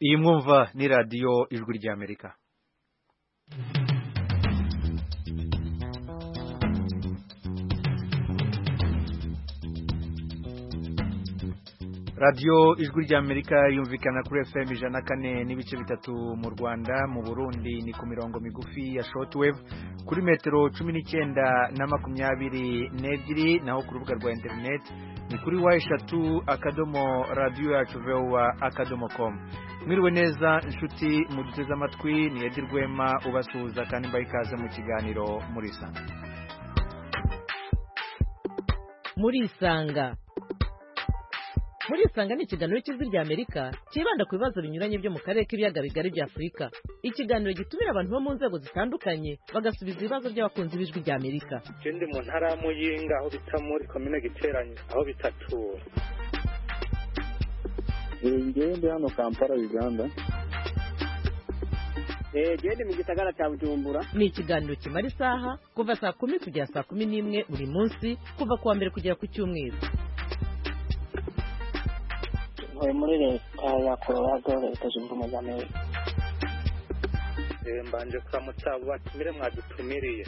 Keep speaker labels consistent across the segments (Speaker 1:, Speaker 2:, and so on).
Speaker 1: iyi mwumva ni radiyo ijwi ry'Amerika. radiyo ijwi ry'Amerika yumvikana kuri FM 104 n'ibice bitatu mu Rwanda, mu Burundi ni ku mirongo migufi ya shortwave kuri metero 19 na 22, naho ku rubuga rwa internet ni kuri wa3.radio.com. Mwiriwe neza inshuti muduteze amatwi, ni Edi Rwema ubasuhuza kandi mbayikaze mu kiganiro
Speaker 2: Murisanga ni ikiganiro cy'ijwi ry'Amerika kibanda ku bibazo binyuranye byo mu karere k'ibiyaga bigari bya Afurika. Ikiganiro gitumira abantu bo mu nzego zitandukanye bagasubiza ibibazo by'abakunzi b'ijwi ry'Amerika.
Speaker 3: Ndi mu ntara ya Muyinga aho bita muri commune Giteranyi aho bitatura.
Speaker 4: Ndi hano Kampala Uganda.
Speaker 5: Ndi mu gisagara cya Bujumbura.
Speaker 2: Ni ikiganiro kimara isaha kuva saa 10 kugera saa 11 buri munsi kuva kuwa mbere kugera ku cyumweru.
Speaker 5: Muri leta ya Colorado leta zunze ubumwe za Amerika.
Speaker 3: Mbanje kuramutsa batumire mwadutumiriye.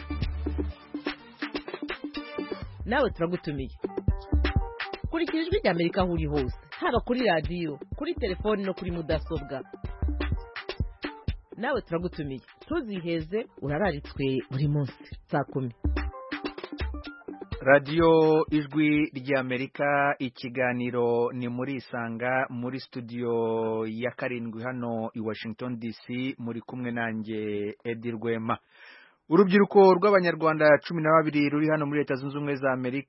Speaker 2: Nawe turagutumiye. Kurikira ijwi ry'Amerika aho uri hose, haba kuri radiyo, kuri telefoni no kuri mudasobwa. Nawe turagutumiye, tuziheze urararitswe buri munsi saa 10.
Speaker 1: radiyo ijwi ry'Amerika, ikiganiro ni Murisanga, muri studio ya 7 hano i Washington DC, muri kumwe nanjye Edi Rwema. Urubyiruko rw'Abanyarwanda 12 ruri hano muri Leta Zunze Ubumwe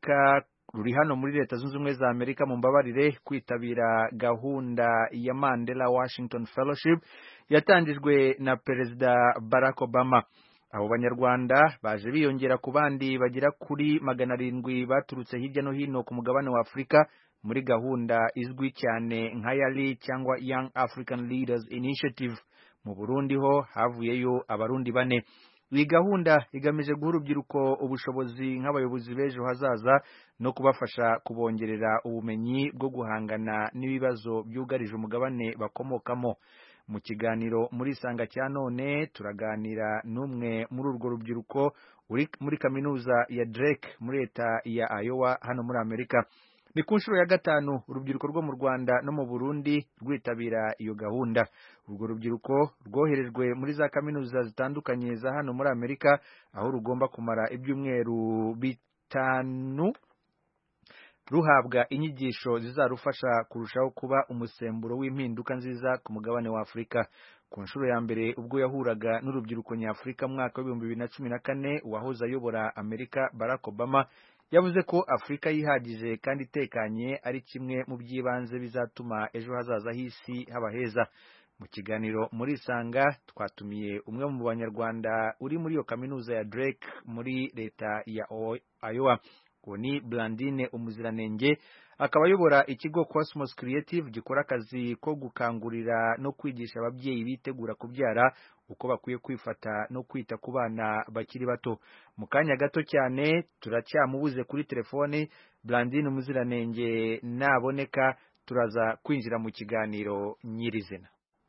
Speaker 1: za Amerika mu mbabarire kwitabira gahunda ya Mandela Washington Fellowship yatangijwe na Perezida Barack Obama. Abo Banyarwanda baje biyongera ku bandi bagira kuri 700 baturutse hirya no hino ku mugabane wa Afurika muri gahunda izwi cyane nka YALI cyangwa Young African Leaders Initiative. Mu Burundi ho havuyeyo abarundi 4. Iyi gahunda igamije guha urubyiruko ubushobozi nk'abayobozi b'ejo hazaza no kubafasha kubongerera ubumenyi bwo guhangana n'ibibazo byugarije umugabane bakomokamo. Mu kiganiro Murisanga cya none turaganira n'umwe muri urwo rubyiruko uri muri kaminuza ya Drake muri leta ya Iowa hano muri Amerika. Ni ku nshuro ya 5 urubyiruko rwo mu Rwanda no mu Burundi rwitabira iyo gahunda. Urwo rubyiruko rwoherejwe muri za kaminuza zitandukanye za hano muri Amerika, aho rugomba kumara ibyumweru 5 ruhabwa inyigisho zizarufasha kurushaho kuba umusemburo w'impinduka nziza ku mugabane wa Afurika. Ku nshuro ya mbere ubwo yahuraga n'urubyiruko nyafurika mu mwaka wa 2014, uwahoze ayobora Amerika Barack Obama yavuze ko Afurika yihagije kandi itekanye ari kimwe mu by'ibanze bizatuma ejo hazaza h'isi haba heza. Mu kiganiro Murisanga twatumiye umwe mu Banyarwanda uri muri iyo kaminuza ya Drake muri leta ya Iowa. Ni Blandine Umuziranenge, akaba ayobora ikigo Cosmos Creative gikora akazi ko gukangurira no kwigisha ababyeyi bitegura kubyara uko bakwiye kwifata no kwita ku bana bakiri bato. Mu kanya gato cyane turacyamubuze kuri telefone. Blandine Umuziranenge naboneka turaza kwinjira mu kiganiro nyirizina.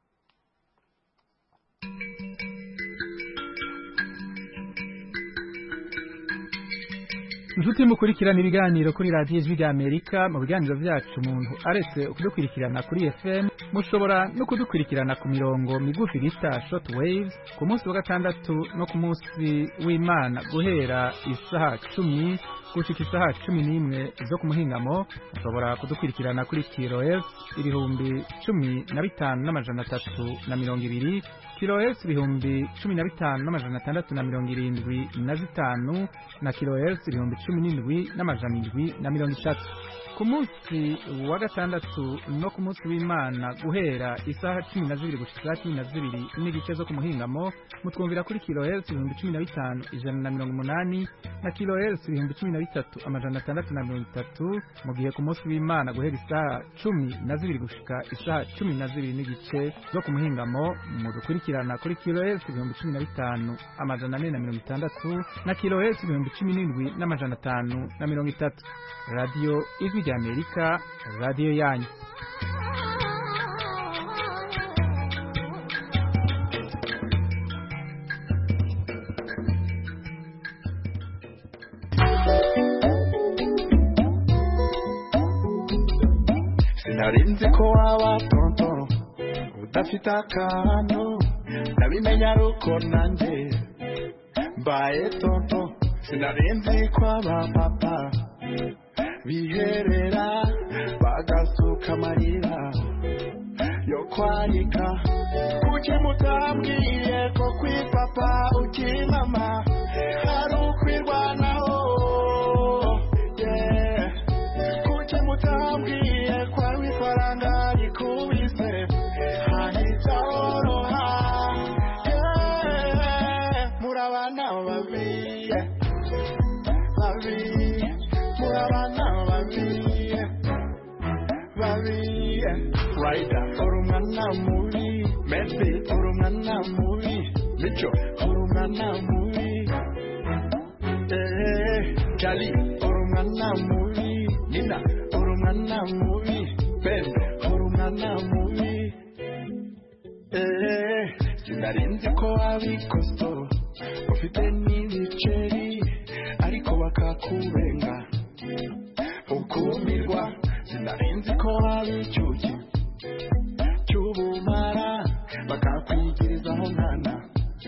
Speaker 6: Inshuti mukurikirana ibiganiro kuri radiyo ijwi ry'Amerika. Mu biganiro byacu umuntu aretse kudukurikirana kuri FM, mushobora no kudukurikirana ku mirongo migufi bita short waves ku munsi wa gatandatu no ku munsi w'Imana guhera isaha 10 gushika isaha 11 zo ku muhingamo. Mushobora kudukurikirana kuri kilohertz 15,320, kilohertz 15,675 na kilohertz 17,730. Ku munsi wa gatandatu no ku munsi w'Imana guhera isaha 12 gushika 12 n'igice zo ku muhingamo mutwumvira kuri kilohertz 15,180 na kilohertz 13,630. Mu gihe ku munsi w'Imana guhera isaha 12 gushika isaha 12 n'igice zo ku muhingamo mudukurikirana kuri kilohertz 15,460 na kilohertz 17,530. Radio Ijwi ry'Amerika, radio yanyu.
Speaker 7: sinarinzi ko waba tonto udafite akantu ndabimenya ruko nanjye mbaye tonto sinarinzi ko aba papa biherera bagasuka amarira yo kwanika kuki mutambwiye ko kwipapa ukimama hari ukwirwanaho kuki mutambwiye ko ari ifaranga rikubise hahita horoha murabana babi murabana babi Raida urumwana mubi Messi urumwana mubi Micho urumwana mubi Kali urumwana mubi Nina urumwana mubi Ben urumwana mubi sinarinzi ko abikosto ufite n'ibiceri ariko bakakubenga ukumirwa sinarinzi ko abicyuki cyubumara bakakwigirizaho nkana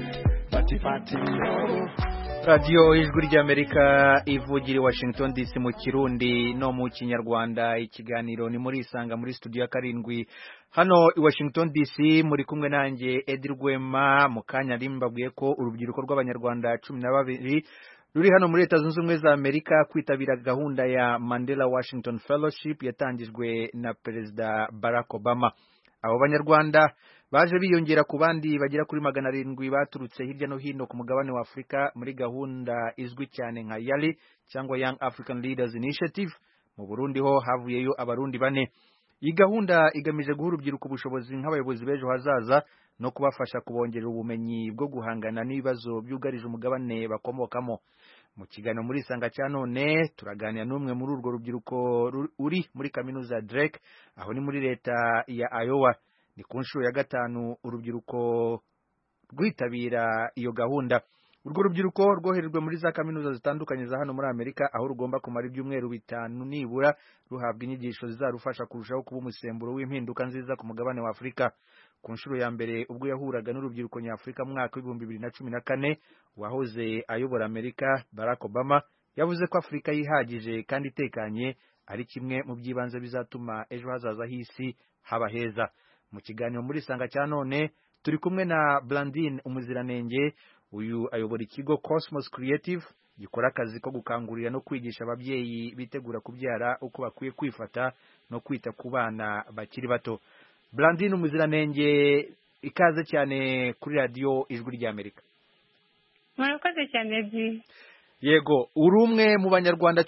Speaker 7: batifatiriyo.
Speaker 1: radiyo ijwi ry'Amerika ivugira i Washington DC mu Kirundi no mu Kinyarwanda. Ikiganiro ni muri Isanga muri studio ya 7 hano i Washington DC. Muri kumwe nanjye Edi Rwema. Mu kanya rimbabwiye ko urubyiruko rw'Abanyarwanda 12 ruri hano muri Leta Zunze Ubumwe za Amerika kwitabira gahunda ya Mandela Washington Fellowship yatangijwe na Perezida Barack Obama. Abo Banyarwanda baje biyongera ku bandi bagera kuri 700 baturutse hirya no hino ku mugabane wa Afrika muri gahunda izwi cyane nka YALI cyangwa Young African Leaders Initiative. Mu Burundi ho havuyeyo abarundi 4. Iyi gahunda igamije guha urubyiruko ubushobozi nk'abayobozi b'ejo hazaza no kubafasha kubongerera ubumenyi bwo guhangana n'ibibazo byugarije umugabane bakomokamo. Mu kiganiro muri Isanga cya none turaganira n'umwe muri urwo rubyiruko uri muri kaminuza Drake aho ni muri leta ya Iowa. Ni ku nshuro ya 5 urubyiruko rwitabira iyo gahunda. Urwo rubyiruko rwoherejwe muri za kaminuza zitandukanye za hano muri Amerika aho rugomba kumara ibyumweru 5 nibura ruhabwa inyigisho zizarufasha kurushaho kuba umusemburo w'impinduka nziza ku mugabane wa Afrika. Ku nshuro ya mbere ubwo yahuraga n'urubyiruko nyafurika mu mwaka wa 2014 wahoze ayobora Amerika Barack Obama yavuze ko Afrika yihagije kandi itekanye ari kimwe mu byibanze bizatuma ejo hazaza hisi haba heza. Mu kiganiro muri Isanga cya none turi kumwe na Blandine Umuziranenge. Uyu ayobora ikigo Cosmos Creative gikora akazi ko gukangurira no kwigisha ababyeyi bitegura kubyara uko bakwiye kwifata no kwita ku bana bakiri bato. Blandine Umuziranenge, ikaze cyane kuri radio ijwi ry'Amerika.
Speaker 8: Murakoze cyane.
Speaker 1: Yego, uri umwe mu Banyarwanda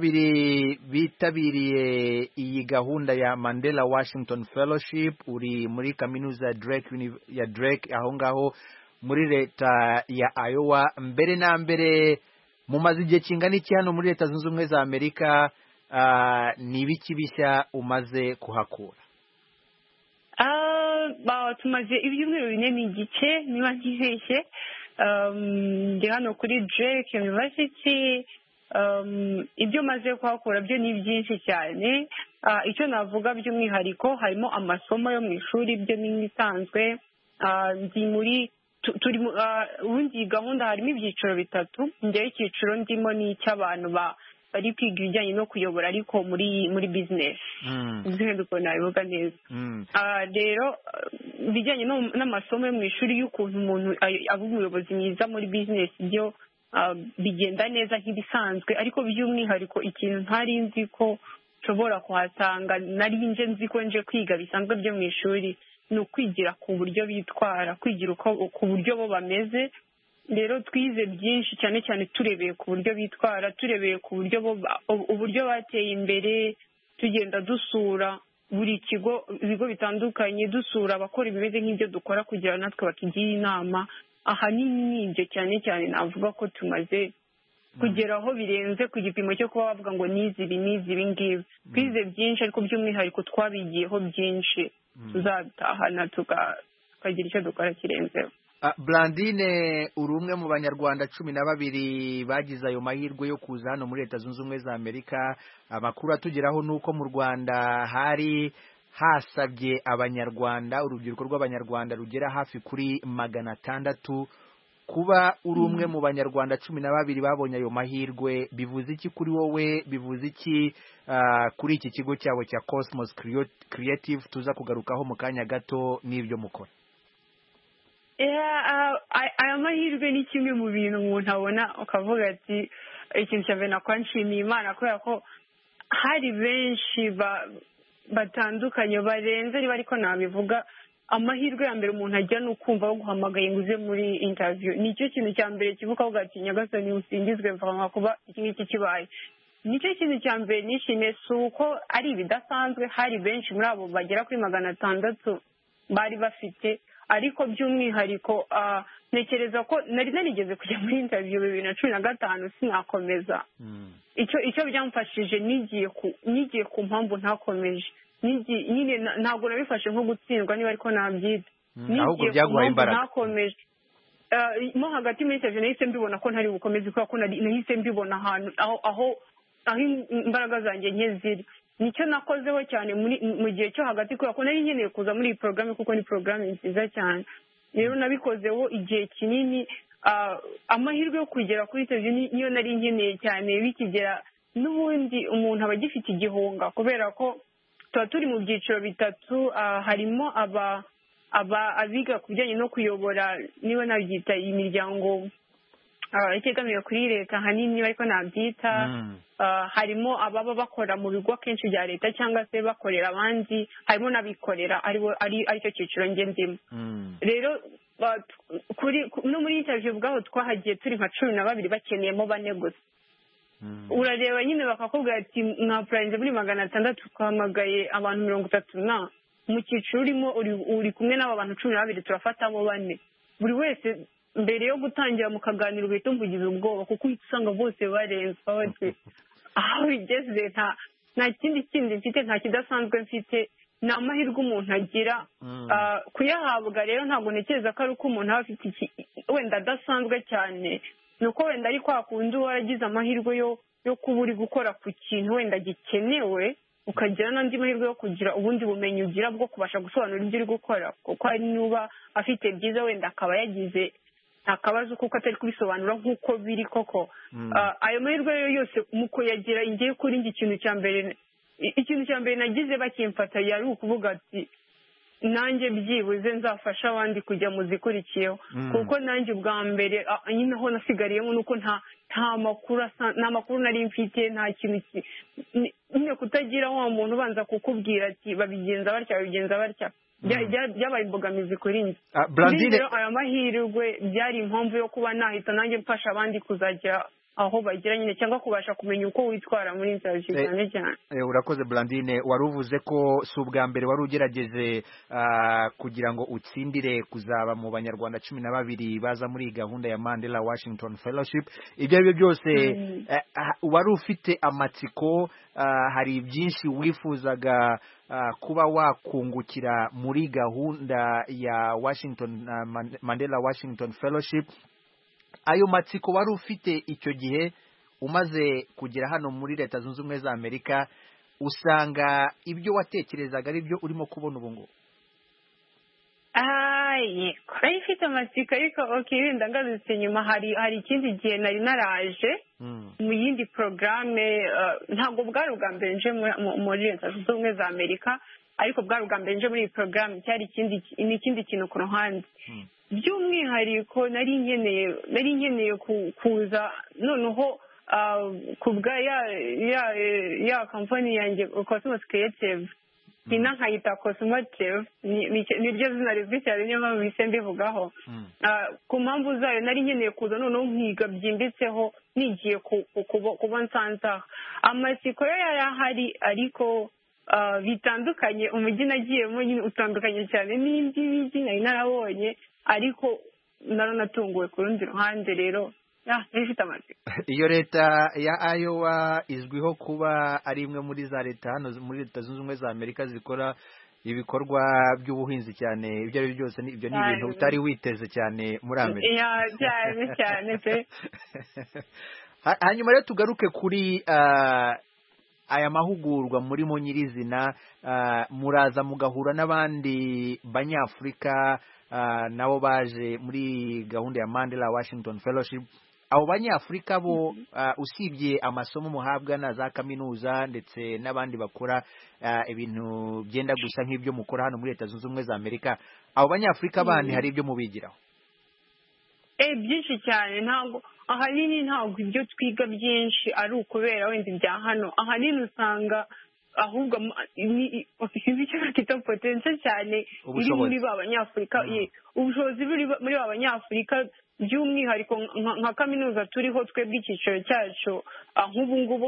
Speaker 1: 12 bitabiriye iyi gahunda ya Mandela Washington Fellowship. Uri muri kaminuza Drake aho ngaho muri leta ya Iowa. Mbere na mbere mumaze igihe kingana iki hano muri Leta Zunze Ubumwe za Amerika? Ni ibiki bishya umaze kuhakura?
Speaker 8: Tumaze ibyumweru 4 n'igice niba nkibeshye. Ndi hano kuri Drake University. Ibyo maze kuhakura byo ni byinshi cyane. Icyo navuga by'umwihariko harimo amasomo yo mu ishuri byo ni bisanzwe. Ndi muri ubundi gahunda harimo ibyiciro 3. Njyewe icyiciro ndimo ni icy'abantu bari kwiga ibijyanye no kuyobora ariko muri business. Nziheruko nabivuga neza. Rero bijyanye n'amasomo yo mu ishuri y'ukuntu umuntu aba umuyobozi mwiza muri business byo bigenda neza nk'ibisanzwe, ariko by'umwihariko ikintu ntari nzi ko nshobora kuhasanga nari nzi ko nje kwiga bisanzwe byo mu ishuri ni ukwigira ku buryo bitwara, kwigira ku buryo bo bameze. Rero twize byinshi cyane cyane turebeye ku buryo bitwara, turebeye ku buryo uburyo bateye imbere, tugenda dusura buri kigo, ibigo bitandukanye, dusura abakora ibimeze nk'ibyo dukora kugira natwe bakigira inama. Ahanini ibyo cyane cyane navuga ko tumaze kugeraho birenze ku gipimo cyo kuba bavuga ngo nizi ibi ngibi. Twize byinshi ariko by'umwihariko twabigiyeho byinshi. Tuzatahana tukagira icyo dukora kirenzeho.
Speaker 1: Blandine, uri umwe mu Banyarwanda 12 bagize ayo mahirwe yo kuza hano muri Leta Zunze Ubumwe za Amerika. Amakuru atugeraho nuko mu Rwanda hari hasabye abanyarwanda urubyiruko rw'abanyarwanda rugera hafi kuri 600 kuba uri umwe mu banyarwanda 12 babonye ayo mahirwe bivuze iki kuri wowe bivuze iki kuri iki kigo cyabo cya Cosmos Creative tuza kugarukaho mu kanya gato n'ibyo mukora?
Speaker 8: aya mahirwe ni kimwe mu bintu umuntu abona ukavuga ati ikintu cya mbere nakora nshimiye Imana kubera ko hari benshi batandukanye barenze niba ariko nabivuga. Amahirwe ya mbere umuntu ajya ni ukumva baguhamagaye ngo uze muri interview. Nicyo kintu cya mbere kivuga avuga ati Nyagasani usingizwe mvuga kuba iki ngiki kibaye. Nicyo kintu cya mbere nishimiye si uko ari ibidasanzwe, hari benshi muri abo bagera kuri 600 bari bafite, ariko by'umwihariko ntekereza ko nari narigeze kujya muri interview 2015 sinakomeza. Icyo byamfashije nigiye ku mpamvu ntakomeje. Nyine ntabwo nabifashe nko gutsindwa niba ariko nabyita.
Speaker 1: Ahubwo byaguhaye imbaraga.
Speaker 8: Nakomeje. Mo hagati muri interview nahise mbibona ko ntari bukomeze kubera ko nahise mbibona ahantu aho imbaraga zanjye nke ziri. Nicyo nakozeho cyane mu gihe cyo hagati kubera ko nari nkeneye kuza muri iyi porogaramu kuko ni porogaramu nziza cyane. Rero nabikozeho igihe kinini. Amahirwe yo kugera kuri interview niyo nari nkeneye cyane bikigera. N'ubundi umuntu aba agifite igihunga kubera ko tuba turi mu byiciro bitatu. Harimo abiga ku bijyanye no kuyobora niba nabyita imiryango itegamiye kuri leta ahanini ariko nabyita. Harimo ababa bakora mu bigo kenshi bya leta cyangwa se bakorera abandi, harimo n'abikorera aricyo cyiciro njye ndimo. Rero no muri interview ubwaho twahagiye turi nka 12 bakeneyemo 4 gusa. Urareba nyine bakakubwira ati mwapurayinze muri 600 twahamagaye abantu 30 mu cyiciro urimo uri kumwe n'aba bantu 12 turafatamo 4. Buri wese mbere yo gutangira mu kaganiro uhita umvugiza ubwoba kuko usanga bose barenzwa bati aho bigeze nta kindi mfite, nta kidasanzwe mfite. Ni amahirwe umuntu agira kuyahabwa. Rero ntabwo ntekereza ko ari uko umuntu aba afite wenda adasanzwe cyane, ni uko wenda ari kwa kundi waragize amahirwe yo kuba uri gukora ku kintu wenda gikenewe, ukagira n'andi mahirwe yo kugira ubundi bumenyi ugira bwo kubasha gusobanura ibyo uri gukora, kuko hari n'uba afite byiza wenda akaba yagize akabazo kuko atari kubisobanura nk'uko biri koko. Ayo mahirwe rero yose mu kuyagira ingiye kuri njye ikintu cya mbere nagize bakimfata yari ukuvuga ati nanjye byibuze nzafasha abandi kujya mu zikurikiyeho, kuko nanjye ubwa mbere nyine aho nasigariyemo nuko nta makuru nari mfite, nta kintu nyine kutagira wa muntu ubanza kukubwira ati babigenza batya byabaye imbogamizi kuri njye. Rero aya mahirwe byari impamvu yo kuba nahita nanjye mfasha abandi kuzagera aho bagira nyine cyangwa kubasha kumenya uko witwara muri interview cyane cyane.
Speaker 1: Urakoze Blandine, wari uvuze ko si ubwa mbere wari ugerageze kugira ngo utsindire kuzaba mu banyarwanda 12 baza muri gahunda ya Mandela Washington Fellowship. Ibyo ari byo byose wari ufite amatsiko, hari byinshi wifuzaga kuba wakungukira muri gahunda ya Mandela Washington Fellowship. Ayo matsiko wari ufite icyo gihe umaze kugera hano muri Leta Zunze Ubumwe za Amerika, usanga ibyo watekerezaga ari byo urimo kubona ubu ngubu?
Speaker 8: Yego, nari mfite amatsiko ariko wenda ngarutse nyuma hari ikindi gihe nari naraje mu yindi porogaramu. Ntabwo bwari ubwa mbere nje muri Leta Zunze Ubumwe za Amerika, ariko bwari ubwa mbere nje muri iyi porogaramu. Cyari ikindi kintu ku ruhande. By'umwihariko nari nkeneye kuza noneho kubwa ya kampani yanjye Cosmos Creative, nkayita Cosmotive, niryo zina rizwi cyane niyo mpamvu bise mbivugaho. Ku mpamvu zayo nari nkeneye kuza noneho nkiga byimbitseho nigiye kuba nsanzaho. Amatsiko yo yari ahari ariko bitandukanye. Umujyi nagiyemo nyine utandukanye cyane n'indi mijyi nari narabonye, ariko naranatunguwe ku rundi ruhande. Rero ifite amatsiko.
Speaker 1: Iyo leta ya Iowa izwiho kuba ari imwe muri za leta hano muri Leta Zunze Ubumwe za Amerika zikora ibikorwa by'ubuhinzi cyane. Ibyo ari byose ibyo ni ibintu utari witeze cyane muri Amerika.
Speaker 8: cyane pe.
Speaker 1: Hanyuma rero tugaruke kuri aya mahugurwa murimo nyirizina muraza mugahura n'abandi banyafurika nabo baje muri gahunda ya Mandela Washington Fellowship. Abo banyafurika bo usibye amasomo muhabwa na za kaminuza ndetse n'abandi bakora ibintu byenda gusa nk'ibyo mukora hano muri Leta Zunze Ubumwe za Amerika, abo banyafurika bandi hari ibyo mubigiraho?
Speaker 8: Byinshi cyane. Ntabwo ahanini ntabwo ibyo twiga byinshi ari ukubera wenda ibya hano. Ahanini usanga ahubwo icyo bakita potential cyane iri muri ba banyafurika. Ubushobozi buri muri ba banyafurika, by'umwihariko nka kaminuza turiho twebwe icyiciro cyacu nk'ubu ngubu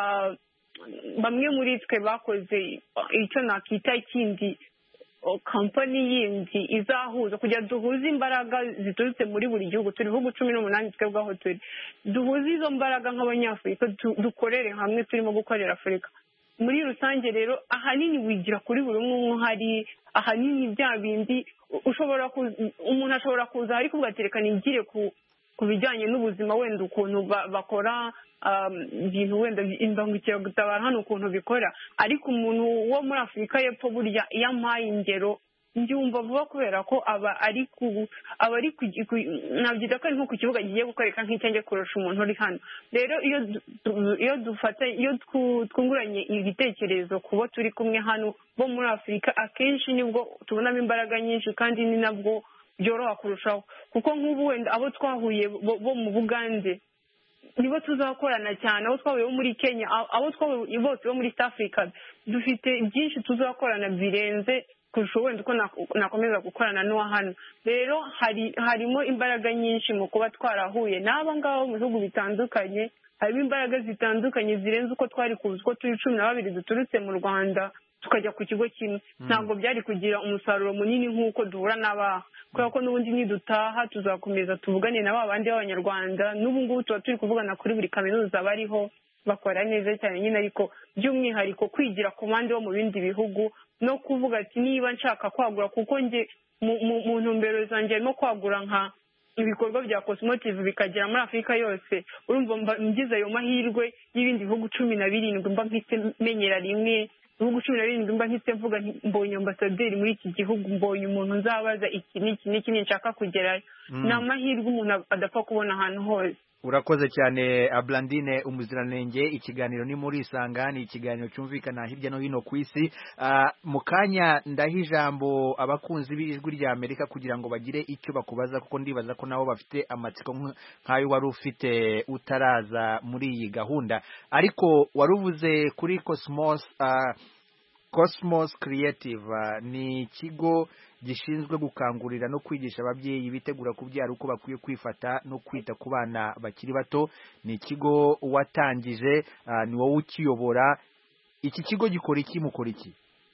Speaker 8: bamwe muri twe bakoze icyo nakita ikindi kampani yindi izahuza kugira duhuze imbaraga ziturutse muri buri gihugu. Turi ibihugu 18 twebwe aho turi, duhuze izo mbaraga nk'abanyafurika dukorere hamwe, turimo gukorera Afurika muri rusange. Rero ahanini wigira kuri buri umwe uhari. Ahanini bya bindi umuntu ashobora kuza ariko ugatereka nigire ku bijyanye n'ubuzima, wenda ukuntu bakora ibintu, wenda imbangukiragutabara hano ukuntu bikora. Ariko umuntu wo muri Afurika y'Epfo burya iyo ampaye ingero mbyumva vuba kubera ko aba ari nabyita ko ari nko ku kibuga giye gukoreka nk'icyanjye kurusha umuntu uri hano. Rero iyo twunguranye ibitekerezo kubo turi kumwe hano bo muri Afurika, akenshi nibwo tubonamo imbaraga nyinshi kandi ni nabwo byoroha kurushaho. Kuko nk'ubu wenda abo twahuye bo mu Bugande nibo tuzakorana cyane, abo twahuye bo muri Kenya, abo twahuye bose bo muri East Africa, dufite byinshi tuzakorana birenze kurusha wenda uko nakomeza gukorana n'uwa hano. Rero harimo imbaraga nyinshi mu kuba twarahuye n'aba ngabo mu bihugu bitandukanye. Harimo imbaraga zitandukanye zirenze uko twari kuzi ko turi 12 duturutse mu Rwanda tukajya ku kigo kimwe. Ntabwo byari kugira umusaruro munini nk'uko duhura n'abaha, kubera ko n'ubundi nidutaha tuzakomeza tuvugane na bandi b'Abanyarwanda. N'ubu ngubu tuba turi kuvugana kuri buri kaminuza bariho, bakora neza cyane nyine. Ariko by'umwihariko kwigira ku bandi bo mu bindi bihugu no kuvuga ati niba nshaka kwagura, kuko nge mu ntumbero zanjye harimo kwagura nka ibikorwa bya Cosmotive bikagera muri Afurika yose. Urumva ngize ayo mahirwe y'ibindi bihugu 17 mba mpise menyera rimwe, ibihugu 17 mba mpise mvuga mbonye ambasaderi muri iki gihugu, mbonye umuntu nzabaza iki n'iki nshaka kugerayo. Ni amahirwe umuntu adapfa kubona ahantu hose.
Speaker 1: Urakoze cyane Blandine Umuziranenge. Ikiganiro ni muri Isanga, ni ikiganiro cyumvikana hirya no hino ku isi. Mu kanya ndaha ijambo abakunzi b'Ijwi rya Amerika kugira ngo bagire icyo bakubaza, kuko ndibaza ko nabo bafite amatsiko nk'ayo wari ufite utaraza muri iyi gahunda. Ariko waruvuze kuri Cosmos Creative, ni ikigo gishinzwe gukangurira no kwigisha ababyeyi bitegura kubyara uko bakwiye kwifata no kwita ku bana bakiri bato. Ni ikigo watangije, ni wowe ukiyobora. Iki kigo gikora iki, mukora iki?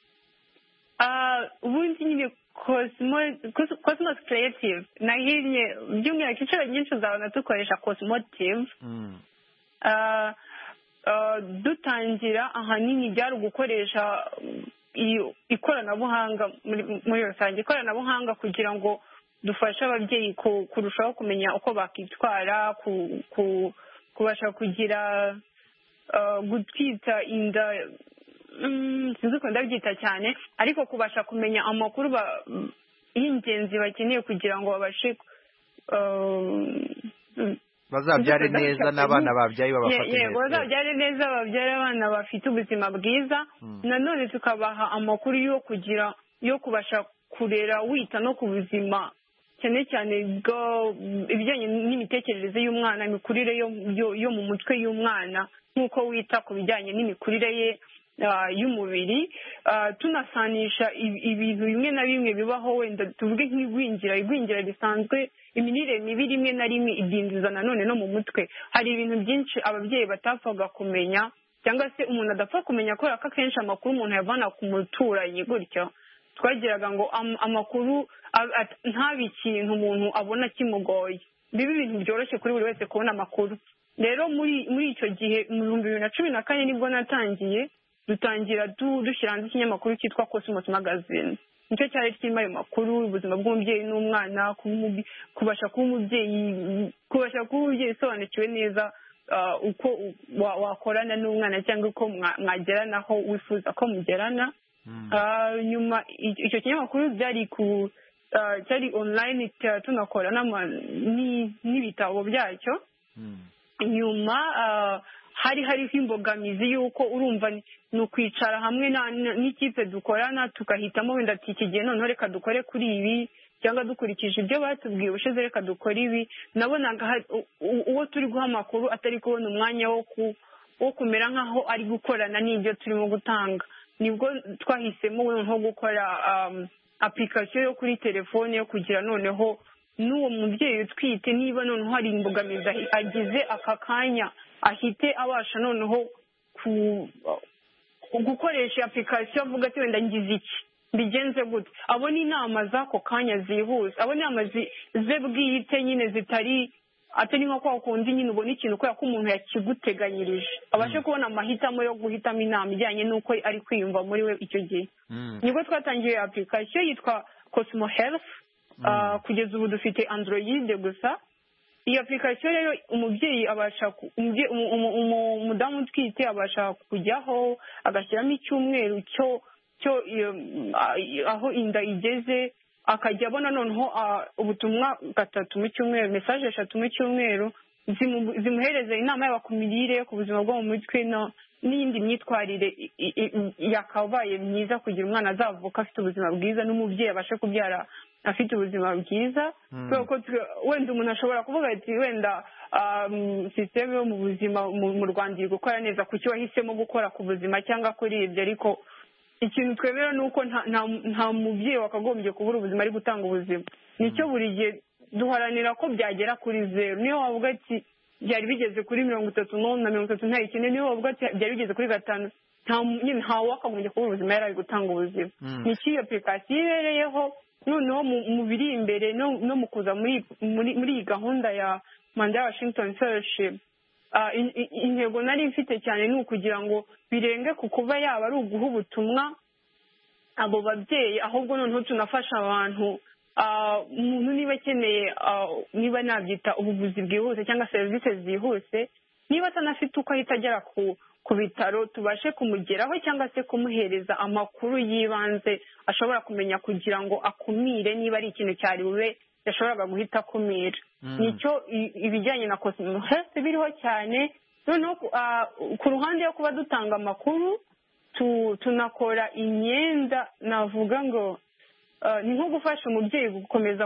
Speaker 8: Ubundi nyine Cosmos Creative nahinnye by'umwihariko inshuro nyinshi uzabona dukoresha Cosmotive. Dutangira ahanini byari gukoresha ikoranabuhanga muri rusange, ikoranabuhanga kugira ngo dufashe ababyeyi kurushaho kumenya uko bakitwara, kubasha kugira gutwita inda, sinzi uko ndabyita cyane, ariko kubasha kumenya amakuru y'ingenzi bakeneye kugira ngo babashe
Speaker 1: bazabyare neza n'abana babyaye babafate neza.
Speaker 8: Bazabyare neza, babyare abana bafite ubuzima bwiza. Nanone tukabaha amakuru yo kubasha kurera wita no ku buzima cyane cyane ibijyanye n'imitekerereze y'umwana, imikurire yo mu mutwe y'umwana, nk'uko wita ku bijyanye n'imikurire ye y'umubiri. Tunasanisha ibintu bimwe na bimwe bibaho, wenda tuvuge igwingira risanzwe, imirire mibi rimwe na rimwe idindiza nanone no mu mutwe. Hari ibintu byinshi ababyeyi batapfaga kumenya, cyangwa se umuntu adapfa kumenya, kubera ko akenshi amakuru umuntu yavana ku muturanyi gutyo. Twagiraga ngo amakuru ntabe ikintu umuntu abona kimugoye, bibe ibintu byoroshye kuri buri wese kubona amakuru. Rero muri icyo gihe mu 2014 nibwo natangiye, dutangira dushyira hanze ikinyamakuru cyitwa Cosmos Magazine. Nicyo cyari kirimo ayo makuru, ubuzima bw'umubyeyi n'umwana, kubasha kuba umubyeyi usobanukiwe neza uko wakorana n'umwana cyangwa uko mwageranaho wifuza ko mugerana. Nyuma icyo kinyamakuru cyari online tunakora n'ibitabo byacyo. Nyuma hariho imbogamizi y'uko urumva ni ukwicara hamwe n'ikipe dukorana tukahitamo wenda ati iki gihe noneho reka dukore kuri ibi cyangwa dukurikije ibyo batubwiye ubushize reka dukora ibi. Nabonaga uwo turi guha amakuru atari kubona umwanya wo kumera nk'aho ari gukorana n'ibyo turimo gutanga. Nibwo twahisemo noneho gukora application yo kuri telefone yo kugira noneho n'uwo mubyeyi utwite niba noneho hari imbogamizi agize aka kanya ahite abasha noneho gukoresha application avuga ati wenda ngize iki mbigenze gute, abona inama z'ako kanya zihuse, abona inama ze bwite nyine atari nko kwa kundi nyine ubona ikintu kubera ko umuntu yakiguteganyirije, abashe kubona amahitamo yo guhitamo inama ijyanye n'uko ari kwiyumva muri we icyo gihe. Nibwo twatangiye application yitwa Cosmo Health. Kugeza ubu dufite Android gusa. Iyi application rero umubyeyi abasha umudamu utwite abasha kujyaho agashyiramo icyumweru cyo aho inda igeze, akajya abona noneho ubutumwa 3 mu cyumweru, message 3 mu cyumweru zimuhereza inama yaba ku mirire, ku buzima bwo mu mutwe n'iyindi myitwarire yakabaye myiza kugira umwana azavuka afite ubuzima bwiza n'umubyeyi abashe kubyara afite ubuzima bwiza. Kuko wenda umuntu ashobora kuvuga ati wenda systeme yo mu buzima mu Rwanda iri gukora neza, kuki wahisemo gukora ku buzima cyangwa kuri ibyo. Ariko ikintu twemera ni uko nta mubyeyi wakagombye kubura ubuzima ari gutanga ubuzima. Nicyo buri gihe duharanira ko byagera kuri 0. Niyo wavuga ati byari bigeze kuri 31 na 39, niyo wavuga ati byari bigeze kuri 5, nta wakagombye kubura ubuzima yari ari gutanga ubuzima. Nicyo iyo application ibereyeho. Noneho mu biri imbere no mu kuza muri iyi gahunda ya Mandela Washington Fellowship, intego nari mfite cyane ni ukugira ngo birenge ku kuba yaba ari uguha ubutumwa abo babyeyi, ahubwo noneho tunafasha abantu. Umuntu niba akeneye niba nabyita ubuvuzi bwihuse cyangwa serivisi zihuse, niba atanafite uko ahita agera ku bitaro, tubashe kumugeraho cyangwa se kumuhereza amakuru y'ibanze ashobora kumenya kugira ngo akumire niba ari ikintu cyari bube yashoboraga guhita akumira. Nicyo ibijyanye na Cosmo Health biriho cyane. Noneho ku ruhande yo kuba dutanga amakuru, tunakora imyenda. Navuga ngo ni nko gufasha umubyeyi gukomeza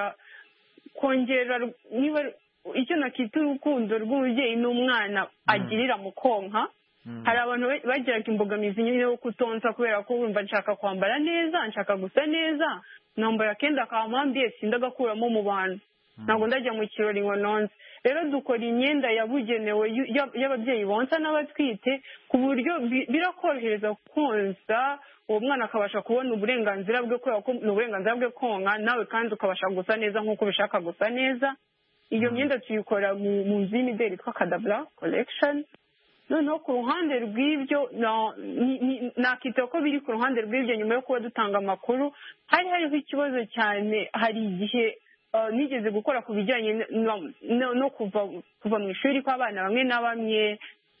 Speaker 8: kongera niba icyo nakita urukundo rw'umubyeyi n'umwana agirira mu konka. Hari abantu bagiraga imbogamizi nyine yo kutonsa kubera ko wumva nshaka kwambara neza, nshaka gusa neza, nambara akenda kampambiye sindagakuramo mu bantu, ntabwo ndajya mu kirori ngo nonze. Rero dukora imyenda yabugenewe y'ababyeyi bonsa n'abatwite, ku buryo birakorohereza konsa uwo mwana akabasha kubona uburenganzira bwe, kubera ko ni uburenganzira bwe konka, nawe kandi ukabasha gusa neza nk'uko ubishaka gusa neza. Iyo myenda tuyikora mu nzu y'imideli yitwa Kadabla Collection. Noneho ku ruhande rw'ibyo nakita ko biri ku ruhande rw'ibyo, nyuma yo kuba dutanga amakuru hariho ikibazo cyane. Hari igihe nigeze gukora ku bijyanye no kuva mu ishuri kw'abana bamwe na bamwe,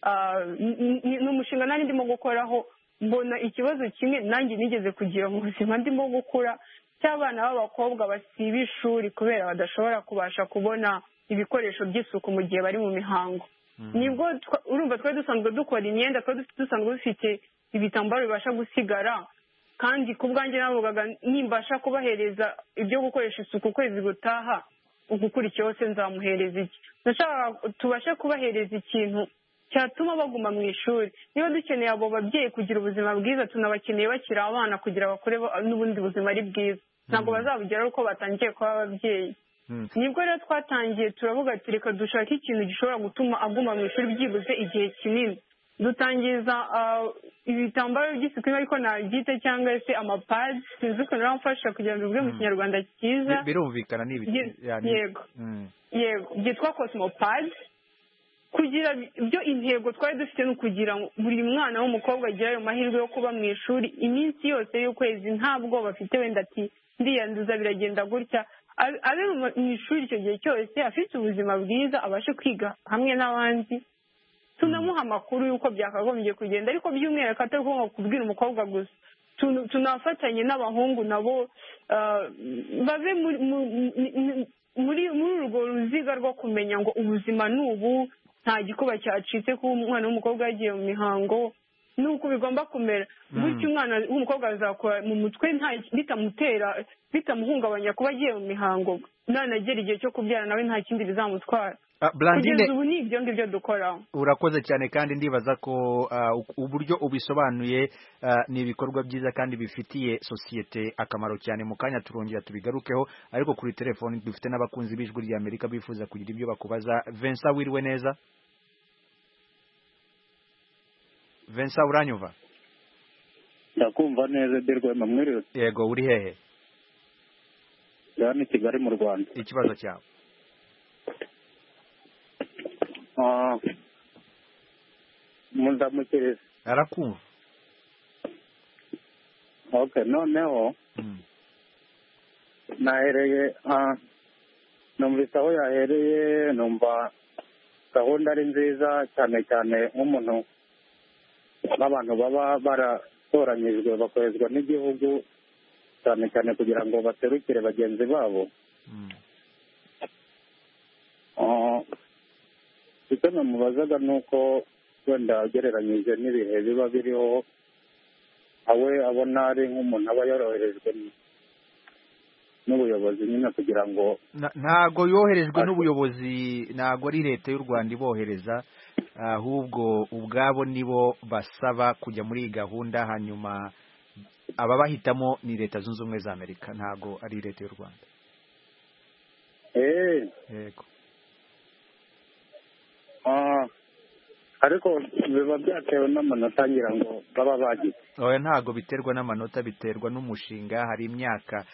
Speaker 8: n'umushinga nari ndimo gukoraho, mbona ikibazo kimwe nanjye nigeze kugira mu buzima ndimo gukura, cy'abana b'abakobwa basiba ishuri kubera badashobora kubasha kubona ibikoresho by'isuku mu gihe bari mu mihango. Nibwo urumva twari dusanzwe dukora imyenda, twari dusanzwe dufite ibitambaro bibasha gusigara, kandi ku bwanjye navugaga nimbasha kubahereza ibyo gukoresha isuku ukwezi gutaha, ugukurikiyeho se nzamuhereza iki. Ndashaka tubashe kubahereza ikintu cyatuma baguma mu ishuri. Niba dukeneye abo babyeyi kugira ubuzima bwiza, tunabakeneye bakiri abana kugira bakore n'ubundi buzima ari bwiza. Ntabwo bazabugeraho uko batangiye kuba ababyeyi. Nibwo rero twatangiye turavuga ati reka dushake ikintu gishobora gutuma aguma mu ishuri byibuze igihe kinini. Dutangiza ibitambaro by'isuku ariko nabyita cyangwa se amapads, sinzi ko naramfasha kugira ngo bivuge mu kinyarwanda cyiza.
Speaker 1: Birumvikana
Speaker 8: yego byitwa Cosmo Pads. Kugira ibyo intego twari dufite no kugira ngo buri mwana w'umukobwa agira ayo mahirwe yo kuba mu ishuri iminsi yose y'ukwezi, ntabwo bafite wenda ati ndiyanduza biragenda gutya, abe mu ishuri icyo gihe cyose afite ubuzima bwiza, abashe kwiga hamwe n'abandi, tunamuha amakuru y'uko byakagombye kugenda, ariko by'umwihariko atari nko kubwira umukobwa gusa, tunafatanye n'abahungu nabo bave muri urwo ruziga rwo kumenya ngo ubuzima ni ubu, nta gikuba cyacitse ko umwana w'umukobwa yagiye mu mihango, nuko bigomba kumera gutyo. Umwana w'umukobwa azakura mu mutwe bitamuhungabanya kuba agiye mu mihango, nanagera igihe cyo kubyara nawe nta kindi bizamutwara. Kugeza ubu ni ibyo ngibyo dukoraho.
Speaker 1: Urakoze cyane, kandi ndibaza ko uburyo ubisobanuye ni ibikorwa byiza kandi bifitiye sosiyete akamaro cyane. Mu kanya turongera tubigarukeho, ariko kuri telefoni dufite n'abakunzi b'Ijwi ry'Amerika bifuza kugira ibyo bakubaza. Vincent, wiriwe neza? Vincent, uranyumva?
Speaker 4: ndakumva neza Rwema, mwiriwe?
Speaker 1: Yego, uri hehe?
Speaker 4: Ni Kigali mu Rwanda.
Speaker 1: Ikibazo cyawe?
Speaker 4: Mundamukiriza.
Speaker 1: Arakumva.
Speaker 4: Okay, noneho nahereye numvise aho yahereye, numva gahunda ari nziza cyane cyane nk'umuntu n'abantu baba baratoranyijwe bakoherezwa n'igihugu cyane cyane kugira ngo baserukire bagenzi babo. icyo namubazaga ni uko wenda ugereranyije n'ibihe biba biriho, awe abona ari nk'umuntu aba yoroherejwe n'ubuyobozi nyine kugira ngo
Speaker 1: ntago yoherejwe n'ubuyobozi, ntago ari leta y'u Rwanda ibohereza, ahubwo ubwabo nibo basaba kujya muri iyi gahunda, hanyuma ababahitamo ni Leta Zunze Ubumwe za Amerika, ntago ari leta y'u Rwanda. Yego.
Speaker 4: ariko biba byatewe n'amanota ngira ngo baba bagize.
Speaker 1: Oya, ntago biterwa n'amanota, biterwa n'umushinga. Hari imyaka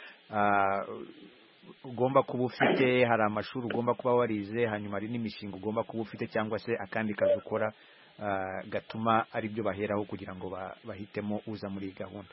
Speaker 1: ugomba kuba ufite, hari amashuri ugomba kuba warize, hanyuma hari n'imishinga ugomba kuba ufite cyangwa se akandi kazi ukora gatuma ari byo baheraho kugira ngo bahitemo uza muri iyi gahunda.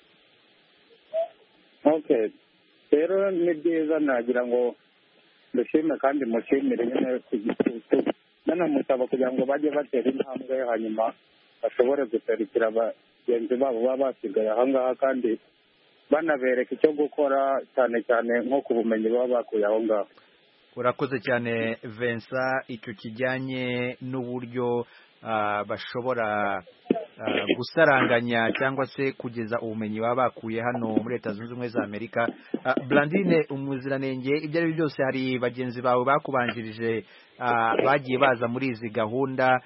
Speaker 4: Okay, rero ni byiza, nagira ngo dushime kandi mushimire nyine ku gitutu, nanamusaba kugira ngo bajye batera intambwe, hanyuma bashobore guserukira bagenzi babo baba basigaye aha ngaha, kandi banabereka icyo gukora cyane cyane nko ku bumenyi baba bakuye aho ngaho.
Speaker 1: Urakoze cyane Vincent. Icyo kijyanye n'uburyo bashobora gusaranganya cyangwa se kugeza ubumenyi baba bakuye hano muri Leta Zunze Ubumwe za Amerika. Blandine Umuziranenge, ibyo ari byo byose hari bagenzi bawe bakubanjirije bagiye baza muri izi gahunda,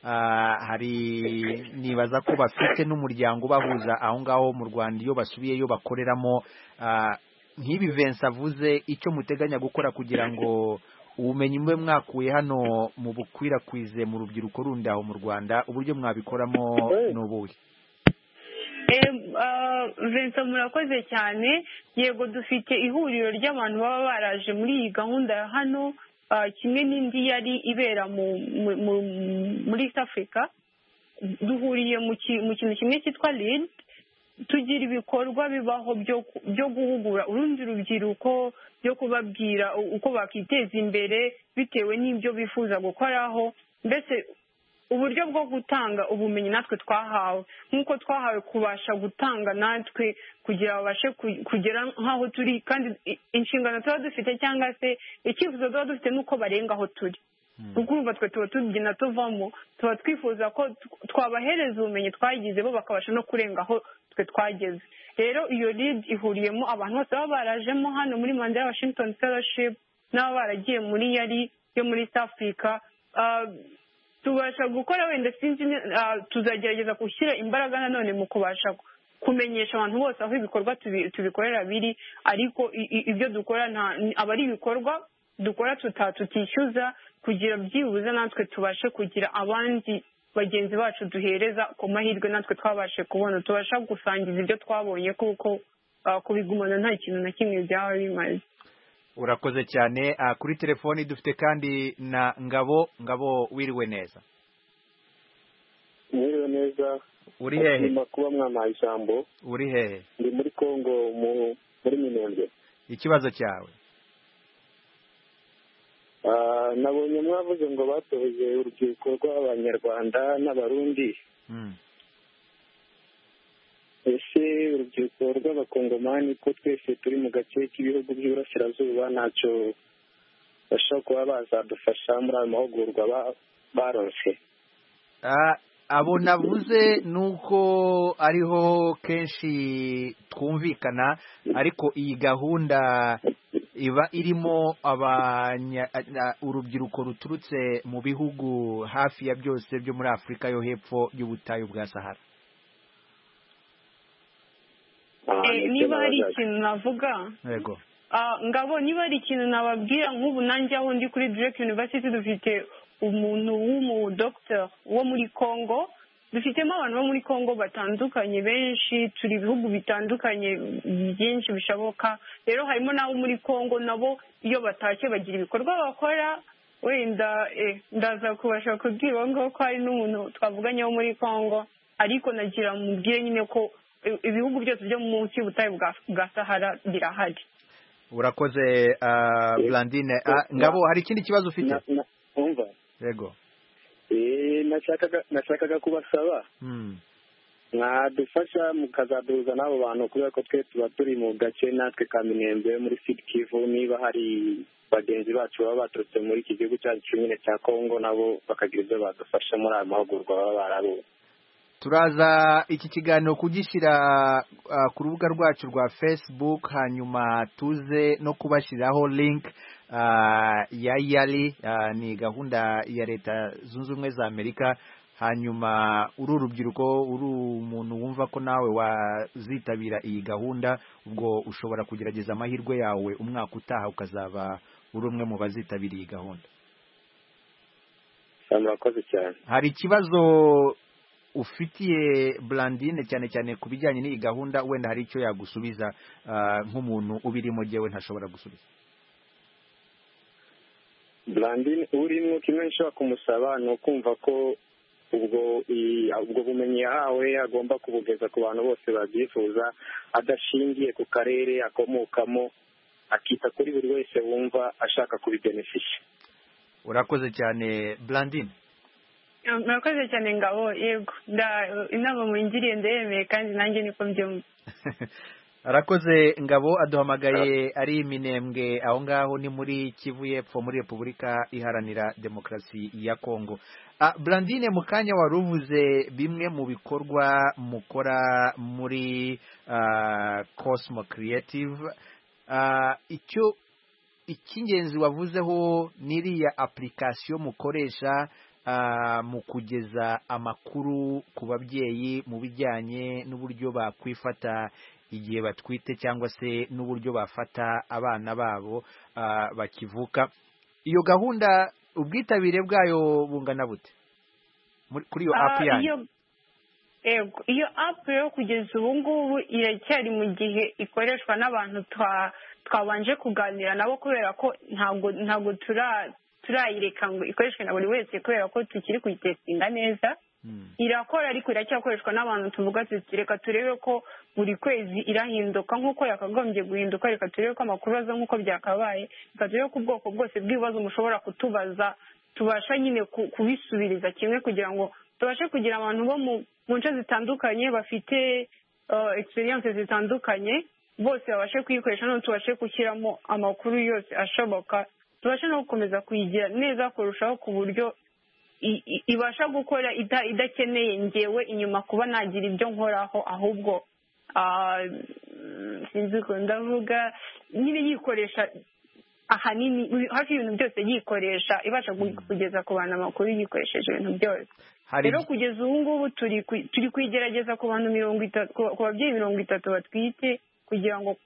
Speaker 1: hari nibaza ko bafite n'umuryango bahuza aho ngaho mu Rwanda iyo basubiyeyo bakoreramo. Nk'ibi Vincent avuze, icyo muteganya gukora kugira ngo ubumenyi mube mwakuye hano mu bukwirakwize mu rubyiruko rundi aho mu Rwanda, uburyo mwabikoramo ni ubuhe?
Speaker 8: Vincent, murakoze cyane. Yego, dufite ihuriro ry'abantu baba baraje muri iyi gahunda ya hano, kimwe n'indi yari ibera muri East Africa. Duhuriye mu kintu kimwe cyitwa LEAD. Tugira ibikorwa bibaho byo guhugura urundi rubyiruko, byo kubabwira uko bakiteza imbere bitewe n'ibyo bifuza gukoraho, mbese uburyo bwo gutanga ubumenyi natwe twahawe, nk'uko twahawe kubasha gutanga natwe kugira babashe kugera nk'aho turi, kandi inshingano tuba dufite cyangwa se icyifuzo tuba dufite n'uko barenga aho turi. Ukumva twe tuba tubyina tuvamo, tuba twifuza ko twabahereza ubumenyi twagize, bo bakabasha no kurenga aho twe twageze. Rero iyo LEAD ihuriyemo abantu bose baba barajemo hano muri Mandela Washington Fellowship, n'aba baragiye muri yari yo muri East Africa. Tubasha gukora, wenda sinzi, tuzagerageza gushyira imbaraga nanone mu kubasha kumenyesha abantu bose aho ibikorwa tubikorera biri, ariko ibyo dukora aba ari ibikorwa dukora tutishyuza, kugira byibuze natwe tubashe kugira abandi bagenzi bacu duhereza ku mahirwe natwe twabashe kubona, tubasha gusangiza ibyo twabonye, kuko kubigumana nta kintu na kimwe byaba bimaze.
Speaker 1: Urakoze cyane. Kuri telefoni dufite kandi na Ngabo, wiriwe neza?
Speaker 4: Mwiriwe neza.
Speaker 1: Uri hehe?
Speaker 4: Ndimo kuba mwamaye ijambo.
Speaker 1: Uri hehe?
Speaker 4: Ndi muri Kongo, muri Minembwe.
Speaker 1: Ikibazo cyawe?
Speaker 4: nabonye mwavuze ngo batoje urubyiruko rw'abanyarwanda n'abarundi. Ese urubyiruko rw'abakongomani ko twese turi mu gace k'ibihugu by'uburasirazuba ntacyo bashobora kuba bazadufasha muri ayo mahugurwa baronse?
Speaker 1: Abo navuze nuko ariho kenshi twumvikana, ariko iyi gahunda iba irimo urubyiruko ruturutse mu bihugu hafi ya byose byo muri Afurika yo hepfo y'ubutayu bwa Sahara.
Speaker 8: Niba hari ikintu navuga,
Speaker 1: yego
Speaker 8: Ngabo, niba hari ikintu nababwira, nk'ubu nanjye aho ndi kuri Drake University dufite umuntu w'umudokiteri wo muri Congo, dufitemo abantu bo muri Congo batandukanye benshi, turi ibihugu bitandukanye byinshi bishoboka. Rero harimo n'abo muri Congo, nabo iyo batashye bagira ibikorwa bakora. Wenda ndaza kubasha kubwira ngo ko hari n'umuntu twavuganye wo muri Congo, ariko nagira mubwire nyine ko ibihugu byose byo munsi y'ubutayu bwa Sahara birahari.
Speaker 1: Urakoze Blandine. Ngabo, hari ikindi kibazo ufite?
Speaker 4: Umva.
Speaker 1: Yego.
Speaker 4: Nashakaga kubasaba mwadufasha mukazaduhuza n'abo bantu, kubera ko twe tuba turi mu gace natwe ka Minembwe muri Sud Kivu. Niba hari bagenzi bacu baba baturutse muri iki gihugu cyacu nyine cya Congo, nabo bakagira ibyo badufasha muri ayo mahugurwa baba barabuze.
Speaker 1: Turaza iki kiganiro kugishyira ku rubuga rwacu rwa Facebook, hanyuma tuze no kubashyiraho link ya YALI, ni gahunda ya Leta Zunze Ubumwe za Amerika. Hanyuma uru rubyiruko, uri umuntu wumva ko nawe wazitabira iyi gahunda, ubwo ushobora kugerageza amahirwe yawe umwaka utaha ukazaba uri umwe mu bazitabira iyi gahunda.
Speaker 4: Murakoze cyane.
Speaker 1: Hari ikibazo ufitiye Blandine cyane cyane ku bijyanye n'iyi gahunda, wenda hari icyo yagusubiza nk'umuntu ubirimo jewe ntashobora gusubiza?
Speaker 4: Blandine urimo, kimwe nshobora kumusaba ni ukumva ko ubwo bumenyi yahawe agomba kubugeza ku bantu bose babyifuza, adashingiye ku karere akomokamo, akita kuri buri wese wumva ashaka kubibenefisha. Urakoze cyane Blandine.
Speaker 8: Murakoze cyane Ngabo. Yego, inama mungiriye ndemeye kandi nanjye niko mbyumva.
Speaker 1: Arakoze Ngabo, aduhamagaye ari Minembwe, aho ngaho ni muri Kivu y'Epfo muri Repubulika Iharanira Demokarasi ya Kongo. Blandine, mu kanya wari uvuze bimwe mu bikorwa mukora muri Cosmo Creative. Icy'ingenzi wavuzeho n'iriya application mukoresha mu kugeza amakuru ku babyeyi mu bijyanye n'uburyo bakwifata igihe batwite, cyangwa se n'uburyo bafata abana babo bakivuka. Iyo gahunda ubwitabire bwayo bungana bute kuri iyo app yanyu?
Speaker 8: Iyo app yo kugeza ubu ngubu iracyari mu gihe ikoreshwa n'abantu twabanje kuganira nabo, kubera ko ntabwo turayireka ngo ikoreshwe na buri wese, kubera ko tukiri kuyitestinga neza. Irakora, ariko iracyakoreshwa n'abantu tuvuga tuti reka turebe ko buri kwezi irahinduka nk'uko yakagombye guhinduka, reka turebe ko amakuru aza nk'uko byakabaye, reka turebe ko ubwoko bwose bw'ibibazo mushobora kutubaza tubasha nyine kubisubiriza kimwe, kugira ngo tubashe kugira abantu bo mu nce zitandukanye bafite experience zitandukanye, bose babashe kuyikoresha, none tubashe gushyiramo amakuru yose ashoboka, tubashe no gukomeza kuyigira neza kurushaho, ku buryo ibasha gukora idakeneye ngewe inyuma kuba nagira ibyo nkoraho, ahubwo sinzi ko ndavuga nyine yikoresha ahanini hafi ibintu byose, yikoresha ibasha kugeza ku bantu amakuru yikoresheje ibintu byose. Rero kugeza ubu ngubu turi kuyigerageza ku bantu 30, ku babyeyi 30 batwite, kugira ngo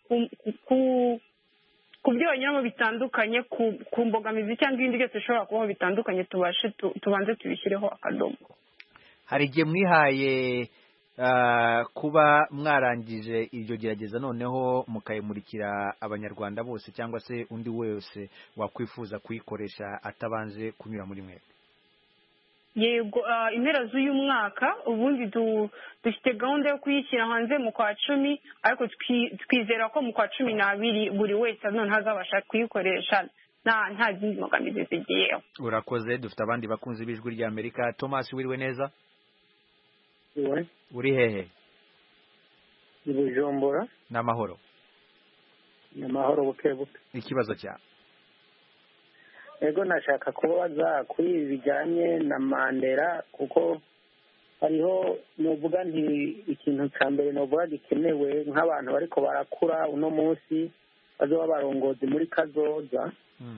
Speaker 8: ku byo banyuramo bitandukanye, ku mbogamizi cyangwa ibindi byose bishobora kubaho bitandukanye, tubanze tubishyireho akadomo.
Speaker 1: Hari igihe mwihaye kuba mwarangije iryo gerageza noneho mukayimurikira abanyarwanda bose, cyangwa se undi wese wakwifuza kuyikoresha atabanje kunyura muri mwe?
Speaker 8: Yego, impera z'uyu mwaka ubundi dufite gahunda yo kuyishyira hanze mu kwa 10, ariko twizera ko mu kwa 12 buri wese noneho azabasha kuyikoresha nta zindi mbogamizi zigiyeho.
Speaker 1: Urakoze. Dufite abandi bakunzi b'ijwi rya Amerika. Thomas, wiriwe neza? Uri hehe?
Speaker 4: i Bujumbura.
Speaker 1: N'amahoro?
Speaker 4: N'amahoro buke buke.
Speaker 1: Ikibazo cyawe?
Speaker 4: Ego nashaka kubaza kuri ibi bijyanye na Mandela, kuko hariho nuvuga nti ikintu cya mbere nuvuga gikenewe nk'abantu bariko barakura uno munsi bazoba barongozi muri kazoza.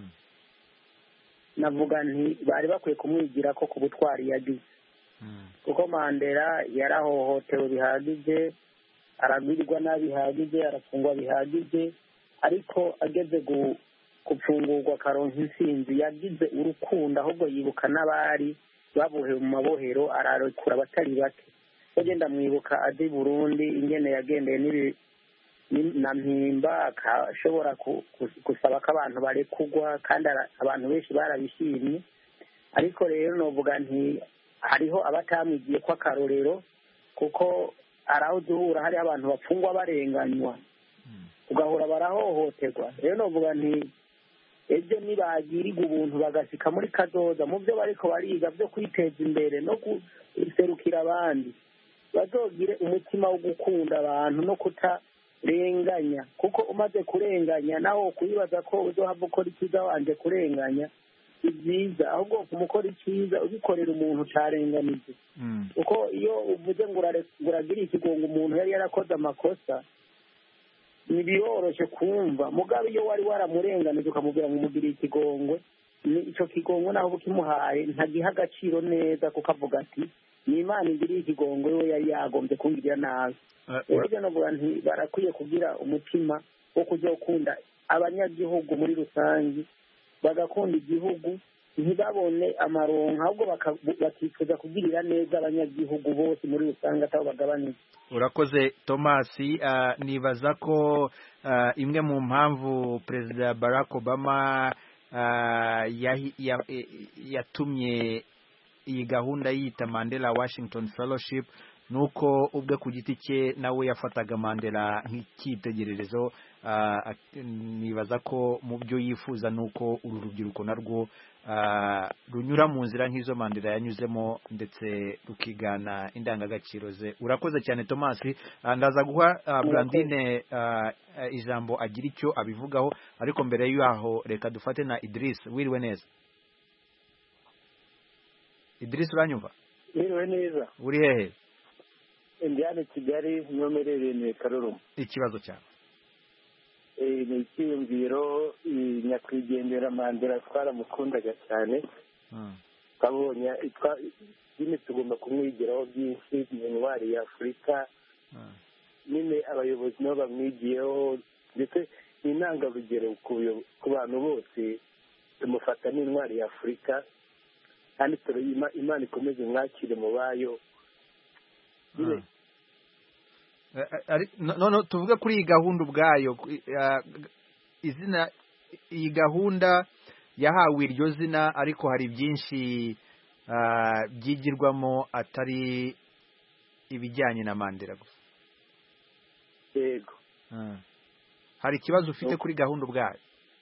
Speaker 4: Navuga nti bari bakwiye kumwigira ko ku butwari yagize, kuko Mandela yarahohotewe bihagije, aragwirirwa nabi bihagije, arafungwa bihagije, ariko ageze gupfungurwa akaronka intsinzi yagize urukundo, ahubwo yibuka n'abari babohewe mu mabohero, ararekura abatari bake. Agenda mwibuka azi Burundi ingene yagendeye na Mpimba, akashobora gusaba ko abantu barekugwa, kandi abantu benshi barabishimye. Ariko rero novuga nti hariho abatamwigiye ko akarorero, kuko araho duhura hari abantu bapfungwa barenganywa, ugahura barahohoterwa. Rero novuga nti ejo nibagirirwa ubuntu bagasika muri kazoza mu byo bariko bariga byo kwiteza imbere no guserukira abandi, bazogire umutima wo gukunda abantu no kutarenganya, kuko umaze kurenganya naho kuyibaza ko uzohava ukora icyiza wanje kurenganya si byiza, ahubwo kumukora icyiza ugikorera umuntu utarenganije. Kuko iyo uvuze ngo uragire ikigongo umuntu yari yarakoze amakosa, ntibiroroshye kumva. Mugabe iyo wari waramurenganije ukamubwira ngo umugiriye ikigongwe, icyo kigongwe naho ukimuhaye ntagiha agaciro neza, kuko avuga ati ni Imana ingiriye ikigongwe, we yari yagombye kungirira nabi. Rero navuga nti barakwiye kugira umutima wo kuzokunda abanyagihugu muri rusange, bagakunda igihugu, ntibabone amaronka, ahubwo bakifuza kugirira neza abanyagihugu bose muri rusange atabo bagabanije.
Speaker 1: Urakoze Thomas. Nibaza ko imwe mu mpamvu Perezida Barack Obama yatumye iyi gahunda yita Mandela Washington Fellowship nuko ubwe ku giti cye nawe yafataga Mandela nk'icyitegererezo. Nibaza ko mu byo yifuza nuko uru rubyiruko narwo runyura mu nzira nk'izo Mandela yanyuzemo, ndetse rukigana indangagaciro ze. Urakoze cyane Thomas. Ndaza guha Blandine ijambo agira icyo abivugaho, ariko mbere y'aho reka dufate na Idris. Wiriwe neza? Idris, uranyumva?
Speaker 9: Wiriwe neza.
Speaker 1: Uri hehe?
Speaker 9: Indiana Kigali, nyomerereye Karuruma.
Speaker 1: Ikibazo cyawe?
Speaker 9: Ni icyiyumviro nyakwigendera Mandela twaramukundaga cyane, twabonye nyine tugomba kumwigiraho byinshi, ni intwari ya Afurika, nyine abayobozi nabo bamwigiyeho, ndetse ni intangarugero ku bantu bose, tumufata n'intwari ya Afurika, kandi Imana ikomeze mwakire mu bayo.
Speaker 1: No tuvuge kuri iyi gahunda ubwayo, izina iyi gahunda yahawe iryo zina, ariko hari byinshi byigirwamo atari ibijyanye na Mandela gusa.
Speaker 9: Yego.
Speaker 1: Hari ikibazo ufite kuri gahunda ubwayo?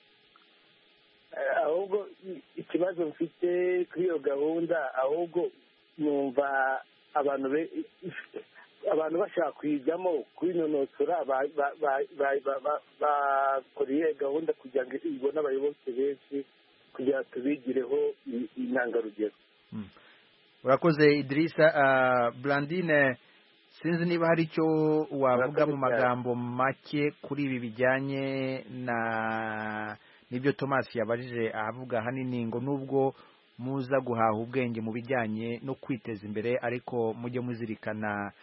Speaker 9: Ahubwo ikibazo mfite kuri iyo gahunda, ahubwo numva abantu bashaka kuyijyamo kwinonosora, bakoreye gahunda kugira ngo ibone abayoboke benshi, kugira ngo tubigireho intangarugero.
Speaker 1: Urakoze Idrissa. Blandine, sinzi niba hari icyo wavuga mu magambo make kuri ibi bijyanye n'ibyo Thomas yabajije, avuga ahanini ngo nubwo muza guhaha ubwenge mu bijyanye no kwiteza imbere, ariko mujye muzirikana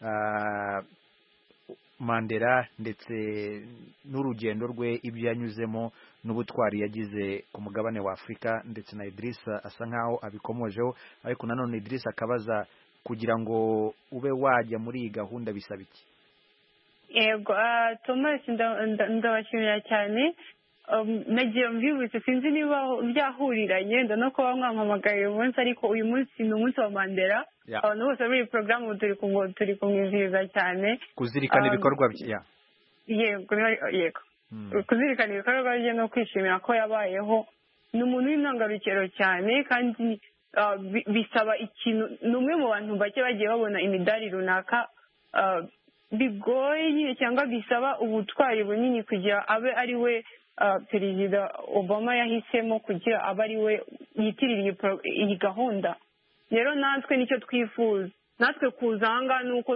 Speaker 1: Mandela ndetse n'urugendo rwe, ibyo yanyuzemo n'ubutwari yagize ku mugabane wa Afurika, ndetse na Idrissa asa nkaho abikomojeho. Ariko nanone Idrissa akabaza, kugira ngo ube wajya muri iyi gahunda bisaba iki?
Speaker 8: Yego, Thomas ndabashimira cyane. Nagiye mbibutse, sinzi niba byahuriranye no kuba mwampamagaye uyu munsi, ariko uyu munsi ni umunsi wa Mandela. Abantu bose muri iyi porogaramu turi kumwizihiza cyane,
Speaker 1: kuzirikana ibikorwa bye.
Speaker 8: Yego. kuzirikana ibikorwa bye no kwishimira ko yabayeho. Ni umuntu w'intangarugero cyane kandi bisaba ikintu. Ni umwe mu bantu bake bagiye babona imidari runaka bigoye nyine cyangwa bisaba ubutwari bunini kugira abe ari we perezida Obama yahisemo kugira abe ari we yitirira iyi gahunda. Rero natwe nicyo twifuza, natwe kuza aha ngaha ni uko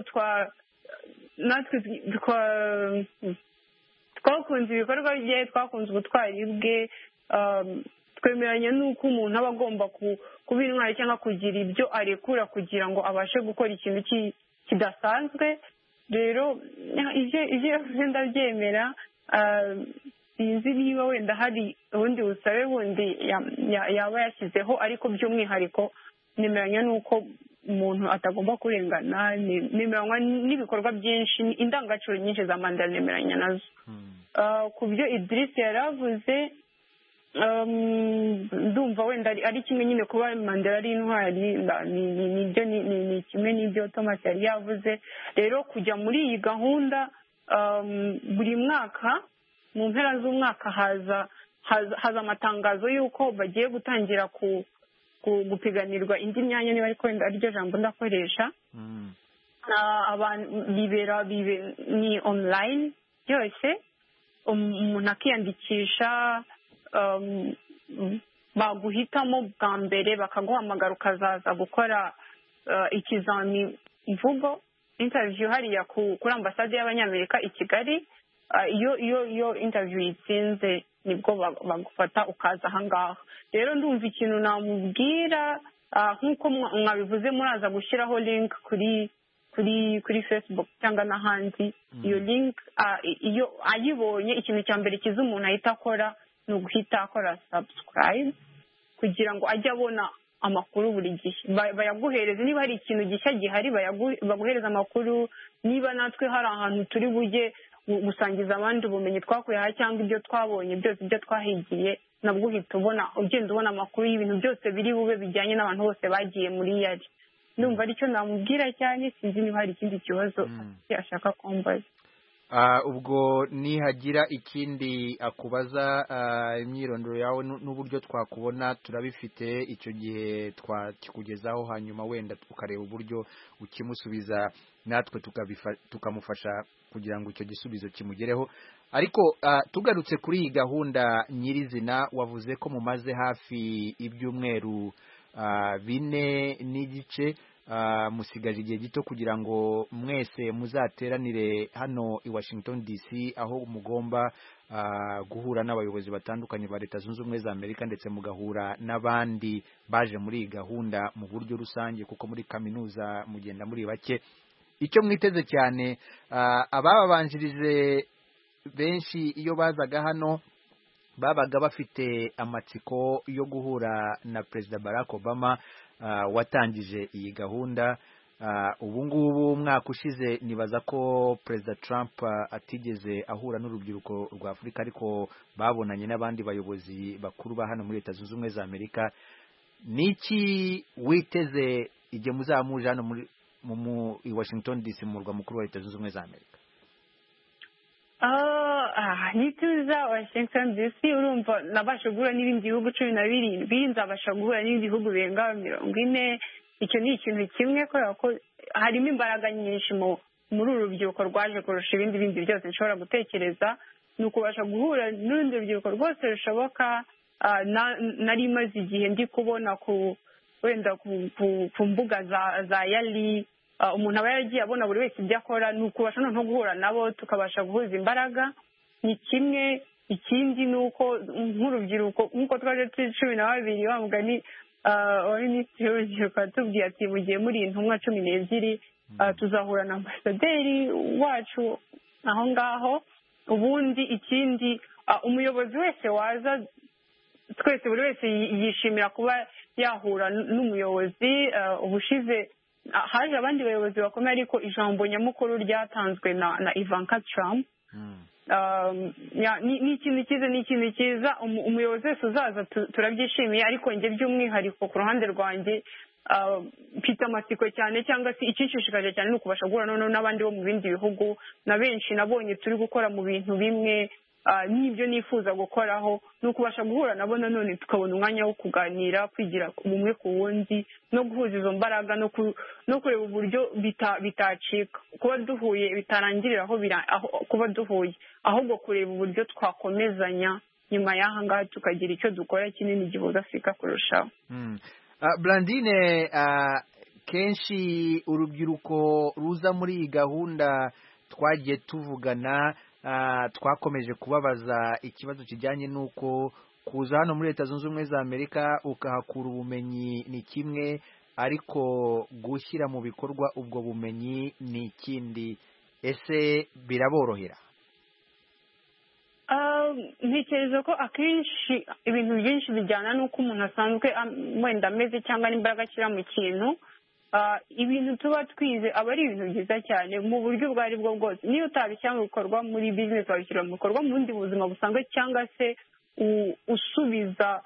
Speaker 8: twakunze ibikorwa bye, twakunze ubutwari bwe, twemeranya n'uko umuntu aba agomba kuba intwari cyangwa kugira ibyo arekura kugira ngo abashe gukora ikintu kidasanzwe. Rero ibyo yavuze ndabyemera. Sinzi niba wenda hari ubundi busabe bundi yaba yashyizeho, ariko by'umwihariko nemeranya n'uko umuntu atagomba kurengana, nemeranywa n'ibikorwa byinshi, indangagaciro nyinshi za Mandela nemeranya nazo. Ku byo Idriss yari avuze, ndumva wenda ari kimwe nyine kuba Mandela ari intwari, ni kimwe n'ibyo Thomas yari yavuze. Rero kujya muri iyi gahunda buri mwaka mu mpera z'umwaka haza amatangazo y'uko bagiye gutangira gupiganirwa indi myanya, niba ariko wenda ariryo jambo ndakoresha. Bibera ni online byose, umuntu akiyandikisha, baguhitamo bwa mbere bakaguhamagara ukazaza gukora ikizami mvugo interview hariya kuri ambasade y'Abanyamerika i Kigali. Iyo interview yitsinze nibwo bagufata ukaza aha ngaha. Rero ndumva ikintu namubwira, nk'uko mwabivuze muraza gushyiraho link kuri Facebook cyangwa n'ahandi. Iyo link iyo ayibonye, ikintu cya mbere kiza umuntu ahita akora ni uguhita akora subscribe kugira ngo ajye abona amakuru buri gihe. Bayaguhereza niba hari ikintu gishya gihari, baguhereza amakuru. Niba natwe hari ahantu turi bujye gusangiza abandi ubumenyi twakuye aha cyangwa ibyo twabonye byose, ibyo twahigiye, nabwo uhita ugenda ubona amakuru y'ibintu byose biri bube bijyanye n'abantu bose bagiye muri yari. Ndumva aricyo namubwira cyane. Sinzi niba hari ikindi kibazo yashaka kumbaza.
Speaker 1: Ubwo nihagira ikindi akubaza, imyirondoro yawe n'uburyo twakubona turabifite, icyo gihe twakikugezaho, hanyuma wenda ukareba uburyo ukimusubiza, natwe tukamufasha kugira ngo icyo gisubizo kimugereho. Ariko tugarutse kuri iyi gahunda nyirizina, wavuze ko mumaze hafi ibyumweru 4 n'igice, musigaje igihe gito kugira ngo mwese muzateranire hano i Washington DC, aho mugomba guhura n'abayobozi batandukanye ba Leta Zunze Ubumwe za Amerika, ndetse mugahura n'abandi baje muri iyi gahunda mu buryo rusange, kuko muri kaminuza mugenda muri bake. Icyo mwiteze cyane, ababanjirije benshi iyo bazaga hano babaga bafite amatsiko yo guhura na Perezida Barack Obama watangije iyi gahunda. Ubu ngubu umwaka ushize nibaza ko Perezida Trump atigeze ahura n'urubyiruko rwa Afurika, ariko babonanye n'abandi bayobozi bakuru ba hano muri Leta Zunze Ubumwe za Amerika. Niki witeze igihe muzamuje hano i Washington DC, mu murwa mukuru wa Leta Zunze Ubumwe za Amerika?
Speaker 8: nituza Washington DC urumva nabasha guhura n'ibindi bihugu 17, nzabasha guhura n'ibindi bihugu birenga 40. Icyo ni ikintu kimwe kubera ko harimo imbaraga nyinshi muri uru rubyiruko rwaje kurusha ibindi byose nshobora gutekereza. Ni ukubasha guhura n'urundi rubyiruko rwose rushoboka. Nari maze igihe ndi kubona wenda ku mbuga za yali, umuntu aba yagiye abona buri wese ibyo akora, ni ukubasha no guhura nabo tukabasha guhuza imbaraga. Ni kimwe. Ikindi ni uko nk'urubyiruko nk'uko twaje 12 wa mugani wa minisitiri w'urubyiruko atubwiye ati mugiye muri intumwa 12, tuzahura na ambasaderi wacu aho ngaho. Ubundi ikindi, umuyobozi wese waza, twese buri wese yishimira kuba yahura n'umuyobozi. Ubushize haje abandi bayobozi bakomeye, ariko ijambo nyamukuru ryatanzwe na Ivanka Trump. Ni ikintu cyiza. Umuyobozi wese uzaza turabyishimiye, ariko njye by'umwihariko ku ruhande rwanjye mfite amatsiko cyane, cyangwa se icyishishikaje cyane ni ukubasha guhura noneho n'abandi bo mu bindi bihugu, na benshi nabonye turi gukora mu bintu bimwe, n'ibyo nifuza gukoraho ni ukubasha guhura nabo nanone tukabona umwanya wo kuganira kwigira umwe ku wundi no guhuza izo mbaraga no kureba uburyo bitacika kuba duhuye bitarangirira kuba duhuye ahubwo kureba uburyo twakomezanya nyuma y'aha ngaha tukagira icyo dukora kinini gihuza Afurika kurushaho.
Speaker 1: Blandine, kenshi urubyiruko ruza muri iyi gahunda twagiye tuvugana twakomeje kubabaza ikibazo kijyanye n'uko kuza hano muri Leta Zunze Ubumwe za Amerika ukahakura ubumenyi ni kimwe, ariko gushyira mu bikorwa ubwo bumenyi ni ikindi. Ese biraborohera?
Speaker 8: Ntekereza ko akenshi ibintu byinshi bijyana n'uko umuntu asanzwe wenda ameze cyangwa n'imbaraga ashyira mu kintu. Ibintu tuba twize aba ari ibintu byiza cyane mu buryo ubwo ari bwo bwose. Niyo utabishyira mu bikorwa muri bizinesi wabishyira mu bikorwa mu bundi buzima busanzwe cyangwa se usubiza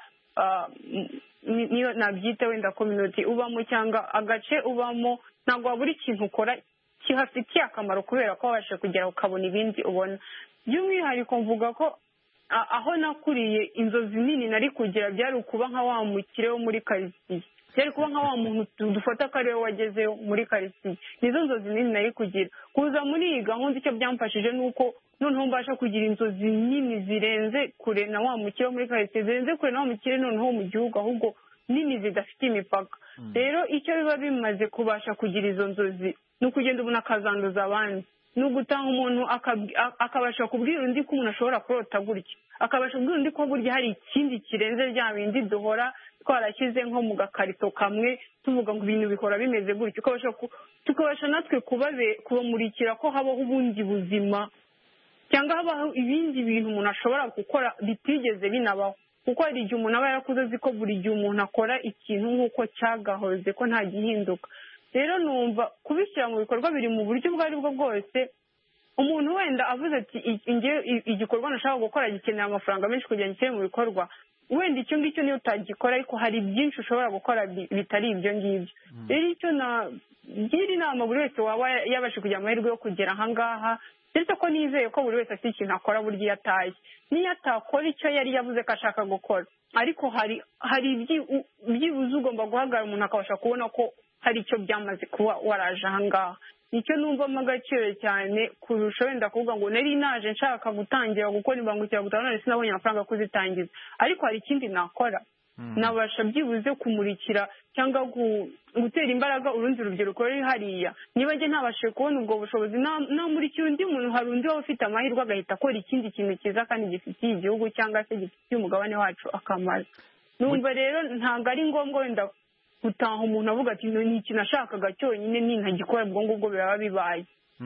Speaker 8: niyo nabyita wenda community ubamo cyangwa agace ubamo, ntabwo wabura ikintu ukora kihafitiye akamaro kubera ko wabasha kugera ukabona ibindi ubona. By'umwihariko mvuga ko aho nakuriye inzozi nini nari kugira byari ukuba nka wa mukire wo muri karitsiye, byari kuba nka wa muntu dufata ko ariwe wagezeyo muri karitsiye. Nizo nzozi nini nari kugira. Kuza muri iyi gahunda icyo byamfashije ni uko noneho mbasha kugira inzozi nini zirenze kure na wa mukire wo muri karitsiye, zirenze kure na wa mukire noneho mu gihugu, ahubwo nini zidafite imipaka. Rero icyo biba bimaze kubasha kugira izo nzozi ni ukugenda umuntu akazanduza abandi, ni ugutanga umuntu akabasha kubwira undi ko umuntu ashobora kurota gutya, akabasha kubwira undi ko burya hari ikindi kirenze bya bindi duhora twarashyize nko mu gakarito kamwe tuvuga ngo ibintu bihora bimeze gutya, tukabasha natwe kubamurikira ko habaho ubundi buzima cyangwa habaho ibindi bintu umuntu ashobora gukora bitigeze binabaho, kuko hari igihe umuntu aba yarakuze azi ko buri gihe umuntu akora ikintu nk'uko cyagahoze ko nta gihinduka. Rero numva kubishyira mu bikorwa biri mu buryo ubwo ari bwo bwose. Umuntu wenda avuze ati igikorwa nashaka gukora gikenera amafaranga menshi kugira ngo gishyire mu bikorwa, wenda icyo ngicyo niyo utagikora, ariko hari byinshi ushobora gukora bitari ibyo ngibyo. Rero icyo nagira inama buri wese waba yabasha kugira amahirwe yo kugera aha ngaha, ndetse ko nizeye ko buri wese afite ikintu akora burya iyo ataye, niyo atakora icyo yari yavuze ko ashaka gukora, ariko hari byibuze ugomba guhagarara umuntu akabasha kubona ko hari icyo byamaze kuba waraje aha ngaha. Nicyo numvamo agaciro cyane kurusha wenda kuvuga ngo nari naje nshaka gutangira gukora imbangukiragutabara none sinabonye amafaranga yo kuzitangiza, ariko hari ikindi nakora, nabasha byibuze kumurikira cyangwa gutera imbaraga urundi rubyiruko ruri hariya. Niba njye ntabashe kubona ubwo bushobozi, namurikira undi muntu, hari undi waba ufite amahirwe agahita akora ikindi kintu cyiza kandi gifitiye igihugu cyangwa se gifitiye umugabane wacu akamaro. Numva rero ntabwo ari ngombwa wenda gutaha umuntu avuga ati ni ikintu nashakaga cyonyine nintagikora ubwo ngubwo biraba bibaye.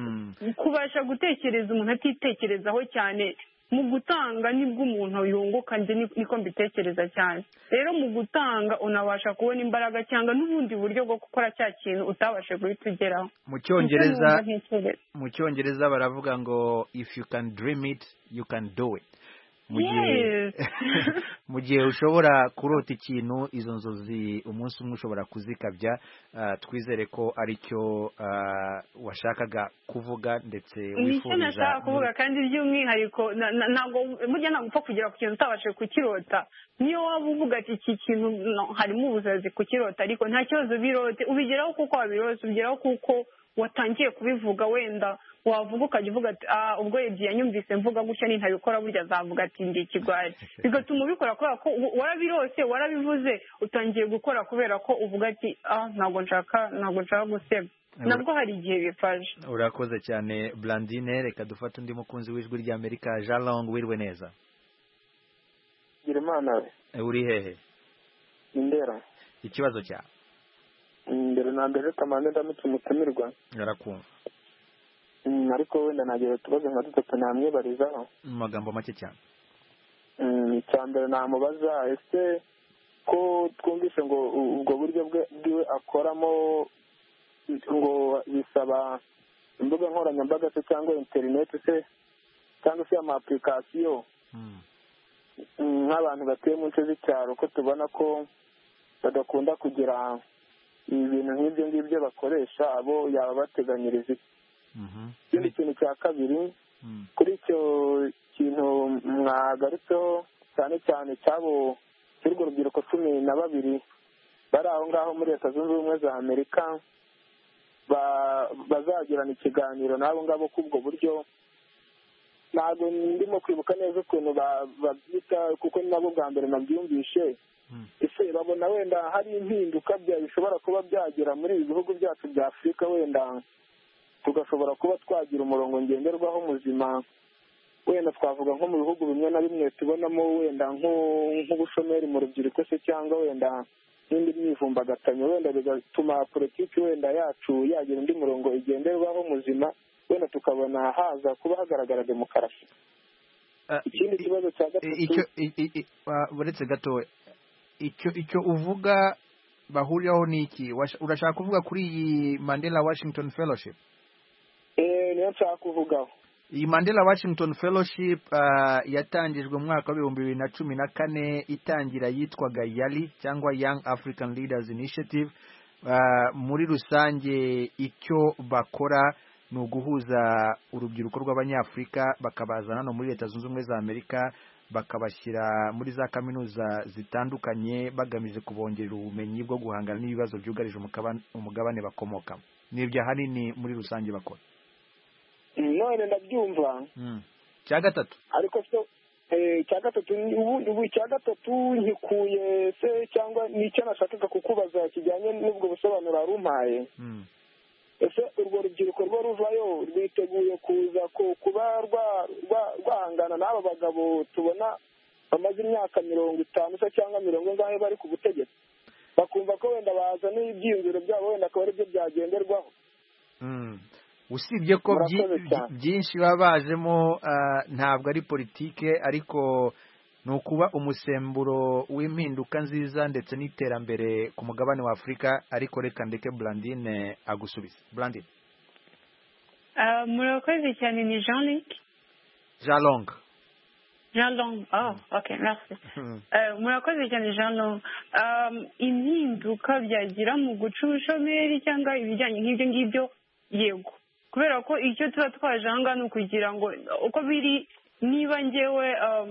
Speaker 8: Kubasha gutekereza umuntu atitekerezaho cyane mu gutanga nibwo umuntu yunguka, njye niko mbitekereza cyane. Rero mu gutanga unabasha kubona imbaraga cyangwa n'ubundi buryo bwo gukora cya kintu utabashe guhita ugeraho.
Speaker 1: Mu Cyongereza baravuga ngo if you can dream it you can do it. Mu gihe ushobora kurota ikintu, izo nzozi umunsi umwe ushobora kuzikabya. Twizere ko aricyo washakaga kuvuga ndetse wifuriza.
Speaker 8: Nicyo nashaka kuvuga, kandi by'umwihariko ntabwo burya ntabwo upfa kugera ku kintu utabashe kukirota. Niyo waba uvuga ati iki kintu harimo ubusazi kukirota, ariko nta kibazo birote, ubigeraho kuko wabirose, ubigeraho kuko watangiye kubivuga. Wenda wavuga ukajya uvuga ati ubwo yagiye yanyumvise mvuga gutya nintabikora burya azavuga ati ndi ikigwari, bigatuma ubikora kubera ko warabirose, warabivuze, utangiye gukora kubera ko uvuga ati ntabwo nshaka guseba. Nabwo hari igihe bifashe.
Speaker 1: Urakoze cyane Blandine. Reka dufate undi mukunzi w'ijwi ry'Amerika, Jean Long. Wirwe neza.
Speaker 10: Girimana
Speaker 1: uri hehe?
Speaker 10: Indera.
Speaker 1: Ikibazo cyawe?
Speaker 10: Mbere na mbere kamande ndamutse umutumirwa.
Speaker 1: Narakumva.
Speaker 10: Ariko wenda nagiye utubazo nka dutatu namwibarizaho
Speaker 1: mu magambo make cyane.
Speaker 10: Icya mbere namubaza, ese ko twumvise ngo ubwo buryo bwiwe akoramo ngo bisaba imbuga nkoranyambaga se cyangwa interineti se cyangwa se ama application, nk'abantu batuye mu nce z'icyaro ko tubona ko badakunda kugira ibintu nk'ibyo ngibyo bakoresha, abo yaba bateganyiriza. Ikindi kintu cya kabiri, kuri icyo kintu mwagarutseho cyane cyane cy'urwo rubyiruko 12 bari aho ngaho muri Leta Zunze Ubumwe za Amerika bazagirana ikiganiro n'abo ngabo k'ubwo buryo. Ntabwo ndimo kwibuka neza ukuntu babyita kuko nabo bwa mbere nabyumvishe. Ese babona wenda hari impinduka bishobora kuba byagera muri ibi bihugu byacu bya Afurika, wenda tugashobora kuba twagira umurongo ngenderwaho muzima, wenda twavuga nko mu bihugu bimwe na bimwe tubonamo wenda nk'ubushomeri mu rubyiruko se, cyangwa wenda n'indi myivumbagatanya, wenda bigatuma politiki wenda yacu yagira undi murongo igenderwaho muzima, wenda tukabona haza kuba hagaragara demokarasi. Ikindi kibazo cya gatatu
Speaker 1: uretse gato, icyo uvuga bahuriraho ni iki? Urashaka kuvuga kuri iyi Mandela Washington Fellowship?
Speaker 10: Niyo nshaka kuvugaho.
Speaker 1: Iyi Mandela Washington Fellowship yatangijwe mu mwaka wa 2014, itangira yitwaga YALI cyangwa Young African Leaders Initiative. Muri rusange icyo bakora ni uguhuza urubyiruko rw'Abanyafurika bakabazana no muri Leta Zunze Ubumwe za Amerika, bakabashyira muri za kaminuza zitandukanye bagamije kubongerera ubumenyi bwo guhangana n'ibibazo byugarije umugabane bakomokamo. Nibyo ahanini muri rusange bakora.
Speaker 10: None ndabyumva.
Speaker 1: Cya gatatu
Speaker 10: ariko so cya gatatu nkikuye se, cyangwa nicyo nashakaga kukubaza kijyanye n'ubwo busobanuro warumpaye. Ese urwo rubyiruko rwo ruvayo rwiteguye kuza kuba rwahangana n'aba bagabo tubona bamaze imyaka 50 se cyangwa 40 bari ku butegetsi, bakumva ko wenda bazana ibyiyumviro byabo wenda akaba aribyo byagenderwaho?
Speaker 1: Usibye ko byinshi baba bajemo ntabwo ari politike, ariko ni ukuba umusemburo w'impinduka nziza ndetse n'iterambere ku mugabane wa Afurika. Ariko reka ndeke Blandine agusubize. Blandine.
Speaker 8: Murakoze cyane. Ni
Speaker 1: Jean
Speaker 8: Long. Oh, okay, merci. Murakoze cyane Jean Long. Impinduka byagira mu guca ubushomeri cyangwa ibijyanye nk'ibyo ngibyo, yego, kubera ko icyo tuba twaje aha ngaha ni ukugira ngo uko biri, niba ngewe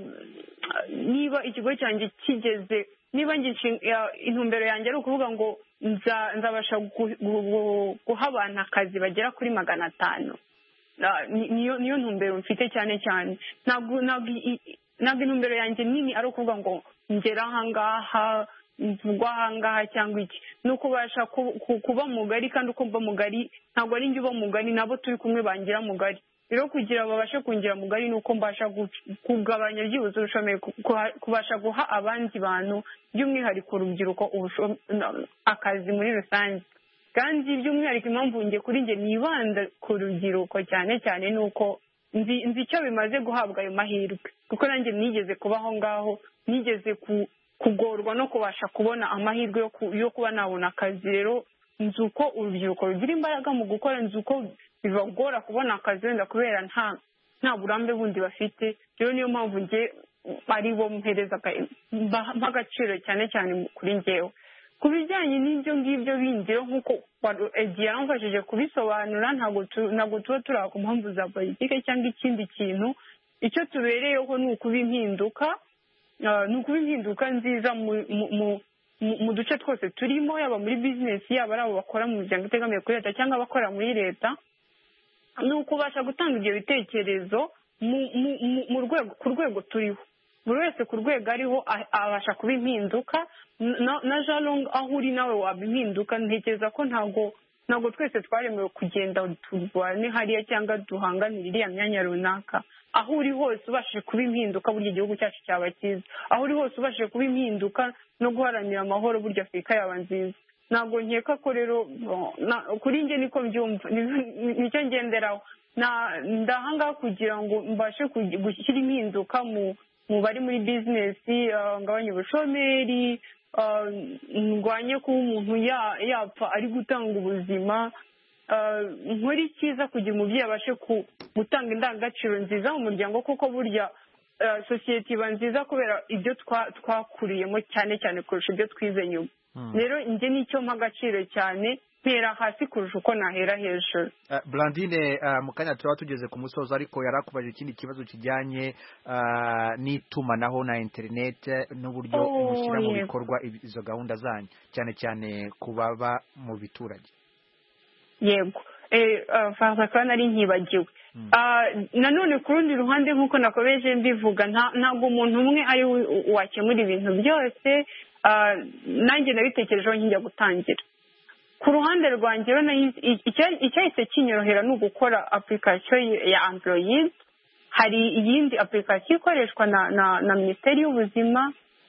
Speaker 8: niba ikigo cyanjye kigeze, niba intumbero yanjye ari ukuvuga ngo nzabasha guha abantu akazi bagera kuri 500, niyo ntumbero mfite cyane cyane. Ntabwo intumbero yanjye nini ari ukuvuga ngo ngera aha ngaha, mvugwa aha ngaha cyangwa iki. ni ukubasha kuba mugari, kandi uko mba mugari ntabwo ari njye uba mugari, nabo turi kumwe bangira mugari. Rero kugira babashe kungira mugari ni uko mbasha kugabanya byibuze ubushomeri, kubasha guha abandi bantu by'umwihariko urubyiruko akazi muri rusange. Kandi by'umwihariko impamvu ngiye kuri njye nibanda ku rubyiruko cyane cyane ni uko nzi icyo bimaze guhabwa ayo mahirwe, kuko nanjye nigeze kubaho ngaho, nigeze kugorwa no kubasha kubona amahirwe yo kuba nabona akazi. Rero nzi uko urubyiruko rugira imbaraga mu gukora, nzi uko bibagora kubona akazi wenda kubera nta burambe bundi bafite. Rero niyo mpamvu njye ari bo mpereza agaciro cyane cyane kuri njyewe. Ku bijyanye n'ibyo ngibyo bindiro nk'uko igihe yamfashije kubisobanura, ntabwo tuba turi ku mpamvu za politike cyangwa ikindi kintu. Icyo tubereyeho ni ukuba impinduka nziza mu duce twose turimo, yaba muri bizinesi, yaba ari abo bakora mu miryango itegamiye kuri leta cyangwa abakora muri leta. Ni ukubasha gutanga ibyo bitekerezo ku rwego turiho, buri wese ku rwego ariho abasha kuba impinduka. Na Jean Long, aho uri nawe waba impinduka. Ntekereza ko ntabwo twese twaremewe kugenda turwane hariya cyangwa duhanganira iriya myanya runaka. Aho uri hose ubashije kuba impinduka, burya igihugu cyacu cyaba cyiza. Aho uri hose ubashije kuba impinduka no guharanira amahoro, burya Afurika yaba nziza. Ntabwo nkeka ko rero kuri njye niko mbyumva, nicyo ngenderaho. Ndahangaha kugira ngo mbashe gushyira impinduka mu bari muri bizinesi, ngabanye ubushomeri, ndwanye kuba umuntu yapfa ari gutanga ubuzima, nkora icyiza kugira umubyeyi abashe gutanga indangagaciro nziza mu muryango, kuko burya sosiyete iba nziza kubera ibyo twakuriyemo cyane cyane kurusha ibyo twize nyuma. Rero njye nicyo mpa agaciro cyane, mpera hasi kurusha uko nahera hejuru.
Speaker 1: Blandine, mu kanya turaba tugeze ku musozo ariko yarakubaje ikindi kibazo kijyanye n'itumanaho na internet n'uburyo mushyira mu bikorwa izo gahunda zanyu cyane cyane ku baba mu biturage.
Speaker 8: Yego, faza kandi ari nkibagiwe. Nanone ku rundi ruhande nk'uko nakomeje mbivuga, ntabwo umuntu umwe ari wakemura ibintu byose. Nanjye nabitekerejeho njya gutangira. Ku ruhande rwanjye icyahise kinyorohera ni ugukora application ya Android. Hari iyindi application ikoreshwa na Minisiteri y'Ubuzima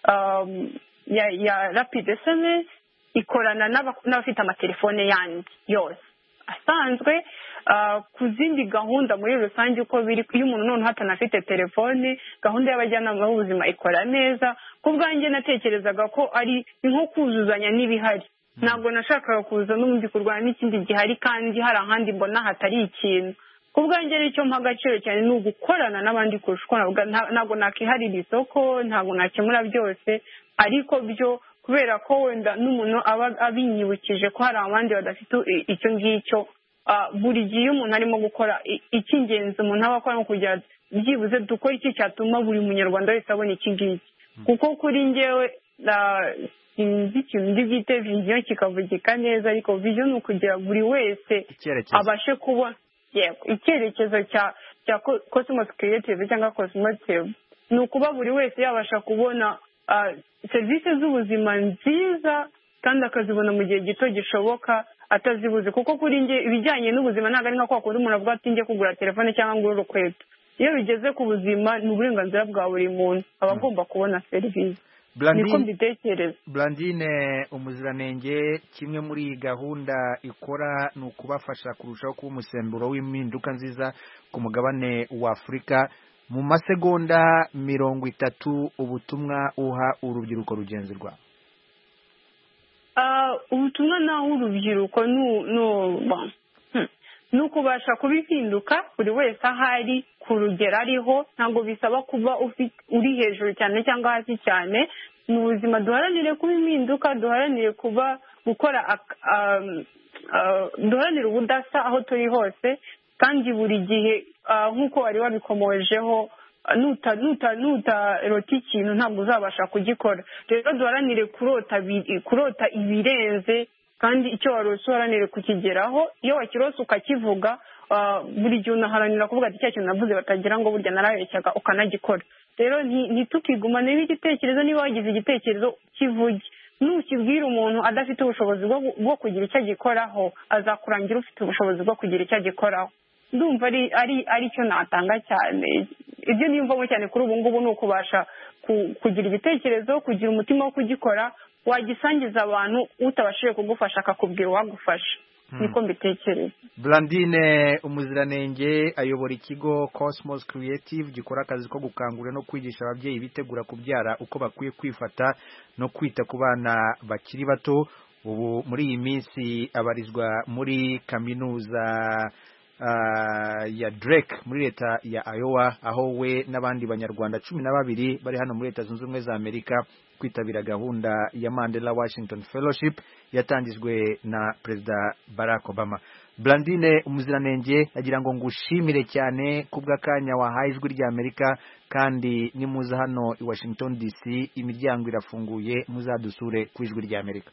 Speaker 8: ya Rapid SMS, ikorana n'abafite amatelefone yandi yose asanzwe. Ku zindi gahunda muri rusange uko biri, iyo umuntu noneho atanafite telefone, gahunda y'abajyanama b'ubuzima ikora neza. Ku bwanjye natekerezaga ko ari nko kuzuzanya n'ibihari. Ntabwo nashakaga kuza n'ubundi kurwana n'ikindi gihari kandi hari ahandi mbona hatari ikintu. Ku bwanjye rero mpa agaciro cyane ni ugukorana n'abandi kurusha uko ntabwo nakiharira isoko, ntabwo nakemura byose, ariko byo kubera ko wenda n'umuntu aba abinyibukije ko hari abandi badafite icyo ngicyo. Buri gihe umuntu arimo gukora icy'ingenzi umuntu aba akora kugira byibuze dukora iki cyatuma buri munyarwanda wese abona iki ngiki. Kuko kuri njyewe sinzi ikintu ndi bwite vision kikavugika neza, ariko vision ni ukugira buri wese abashe kubona icyerekezo cya Cosmos Creative cyangwa Cosmotive. Ni ukuba buri wese yabasha kubona serivisi z'ubuzima nziza kandi akazibona mu gihe gito gishoboka atazibuze. Kuko kuri njye ibijyanye n'ubuzima ntabwo ari nka kwa kundi umuntu avuga ati njye kugura telefone cyangwa ngura urukweto. Iyo bigeze ku buzima ni uburenganzira bwa buri muntu, aba agomba kubona serivisi. Niko mbitekereza.
Speaker 1: Blandine Umuziranenge, kimwe muri iyi gahunda ikora ni ukubafasha kurushaho kuba umusemburo w'impinduka nziza ku mugabane wa Afurika. Mu masegonda 30 ubutumwa uha urubyiruko rugenzi rwawe.
Speaker 8: Ubutumwa naho urubyiruko ni ukubasha kubihinduka buri wese ahari ku rugero ariho. Ntabwo bisaba kuba uri hejuru cyane cyangwa hasi cyane. Mu buzima duharanire kuba impinduka, duharanire gukora duharanire ubudasa aho turi hose, kandi buri gihe nk'uko wari wabikomojeho nutarota ikintu ntabwo uzabasha kugikora. Rero duharanire kurota ibirenze, kandi icyo warose uharanire kukigeraho. Iyo wakirose ukakivuga, buri gihe unaharanira kuvuga ati cya kintu navuze batagira ngo burya narabeshyaga, ukanagikora. Rero ntitukigumane n'igitekerezo. Niba wagize igitekerezo kivuge. Nukibwira umuntu adafite ubushobozi bwo kugira icyo agikoraho, azakurangira ufite ubushobozi bwo kugira icyo agikoraho. Ndumva ari cyo natanga cyane. Ibyo niyumvamo cyane kuri ubu ngubu ni ukubasha kugira igitekerezo, kugira umutima wo kugikora, wagisangiza abantu, utabashije kugufasha akakubwira uwagufasha. Niko mbitekereza.
Speaker 1: Blandine Umuziranenge ayobora ikigo Cosmos Creative gikora akazi ko gukangurira no kwigisha ababyeyi bitegura kubyara uko bakwiye kwifata no kwita ku bana bakiri bato. Ubu muri iyi minsi abarizwa muri kaminuza ya Drake muri leta ya Iowa, aho we n'abandi banyarwanda 12 bari hano muri Leta Zunze Ubumwe za Amerika kwitabira gahunda ya Mandela Washington Fellowship yatangijwe na Perezida Barack Obama. Blandine Umuziranenge agira ngo ngushimire cyane kubw'akanya wahaye Ijwi rya Amerika, kandi nimuza hano i Washington DC imiryango irafunguye, muzadusure ku Ijwi rya Amerika.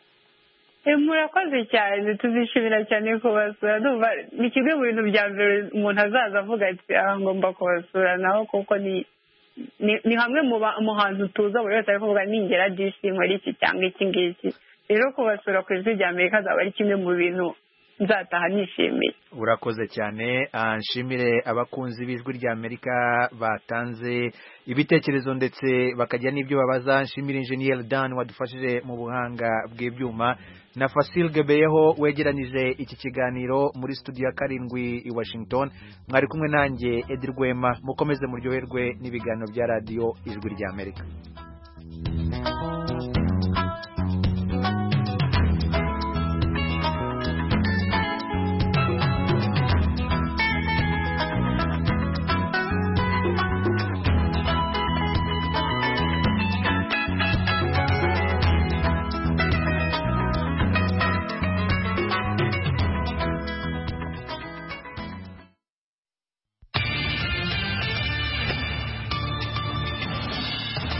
Speaker 8: Murakoze cyane, tuzishimira cyane kubasura. Ndumva ni kimwe mu bintu bya mbere umuntu azaza avuga ati ngomba kubasura naho, kuko ni hamwe mu hantu tuza buri wese ari kuvuga ningera DC muri iki cyangwa iki ngiki. Rero kubasura ku Ijwi rya Amerika azaba ari kimwe mu bintu nzataha nishimiye.
Speaker 1: Urakoze cyane. Nshimire abakunzi b'Ijwi rya Amerika batanze ibitekerezo ndetse bakajya n'ibyo babaza. Nshimire Engineer Dan wadufashije mu buhanga bw'ibyuma, na Fasil Gebeyeho wegeranije iki kiganiro muri studio ya 7 i Washington. Mwari kumwe nanjye Edi Rwema. Mukomeze muryoherwe n'ibiganiro bya radio Ijwi rya Amerika.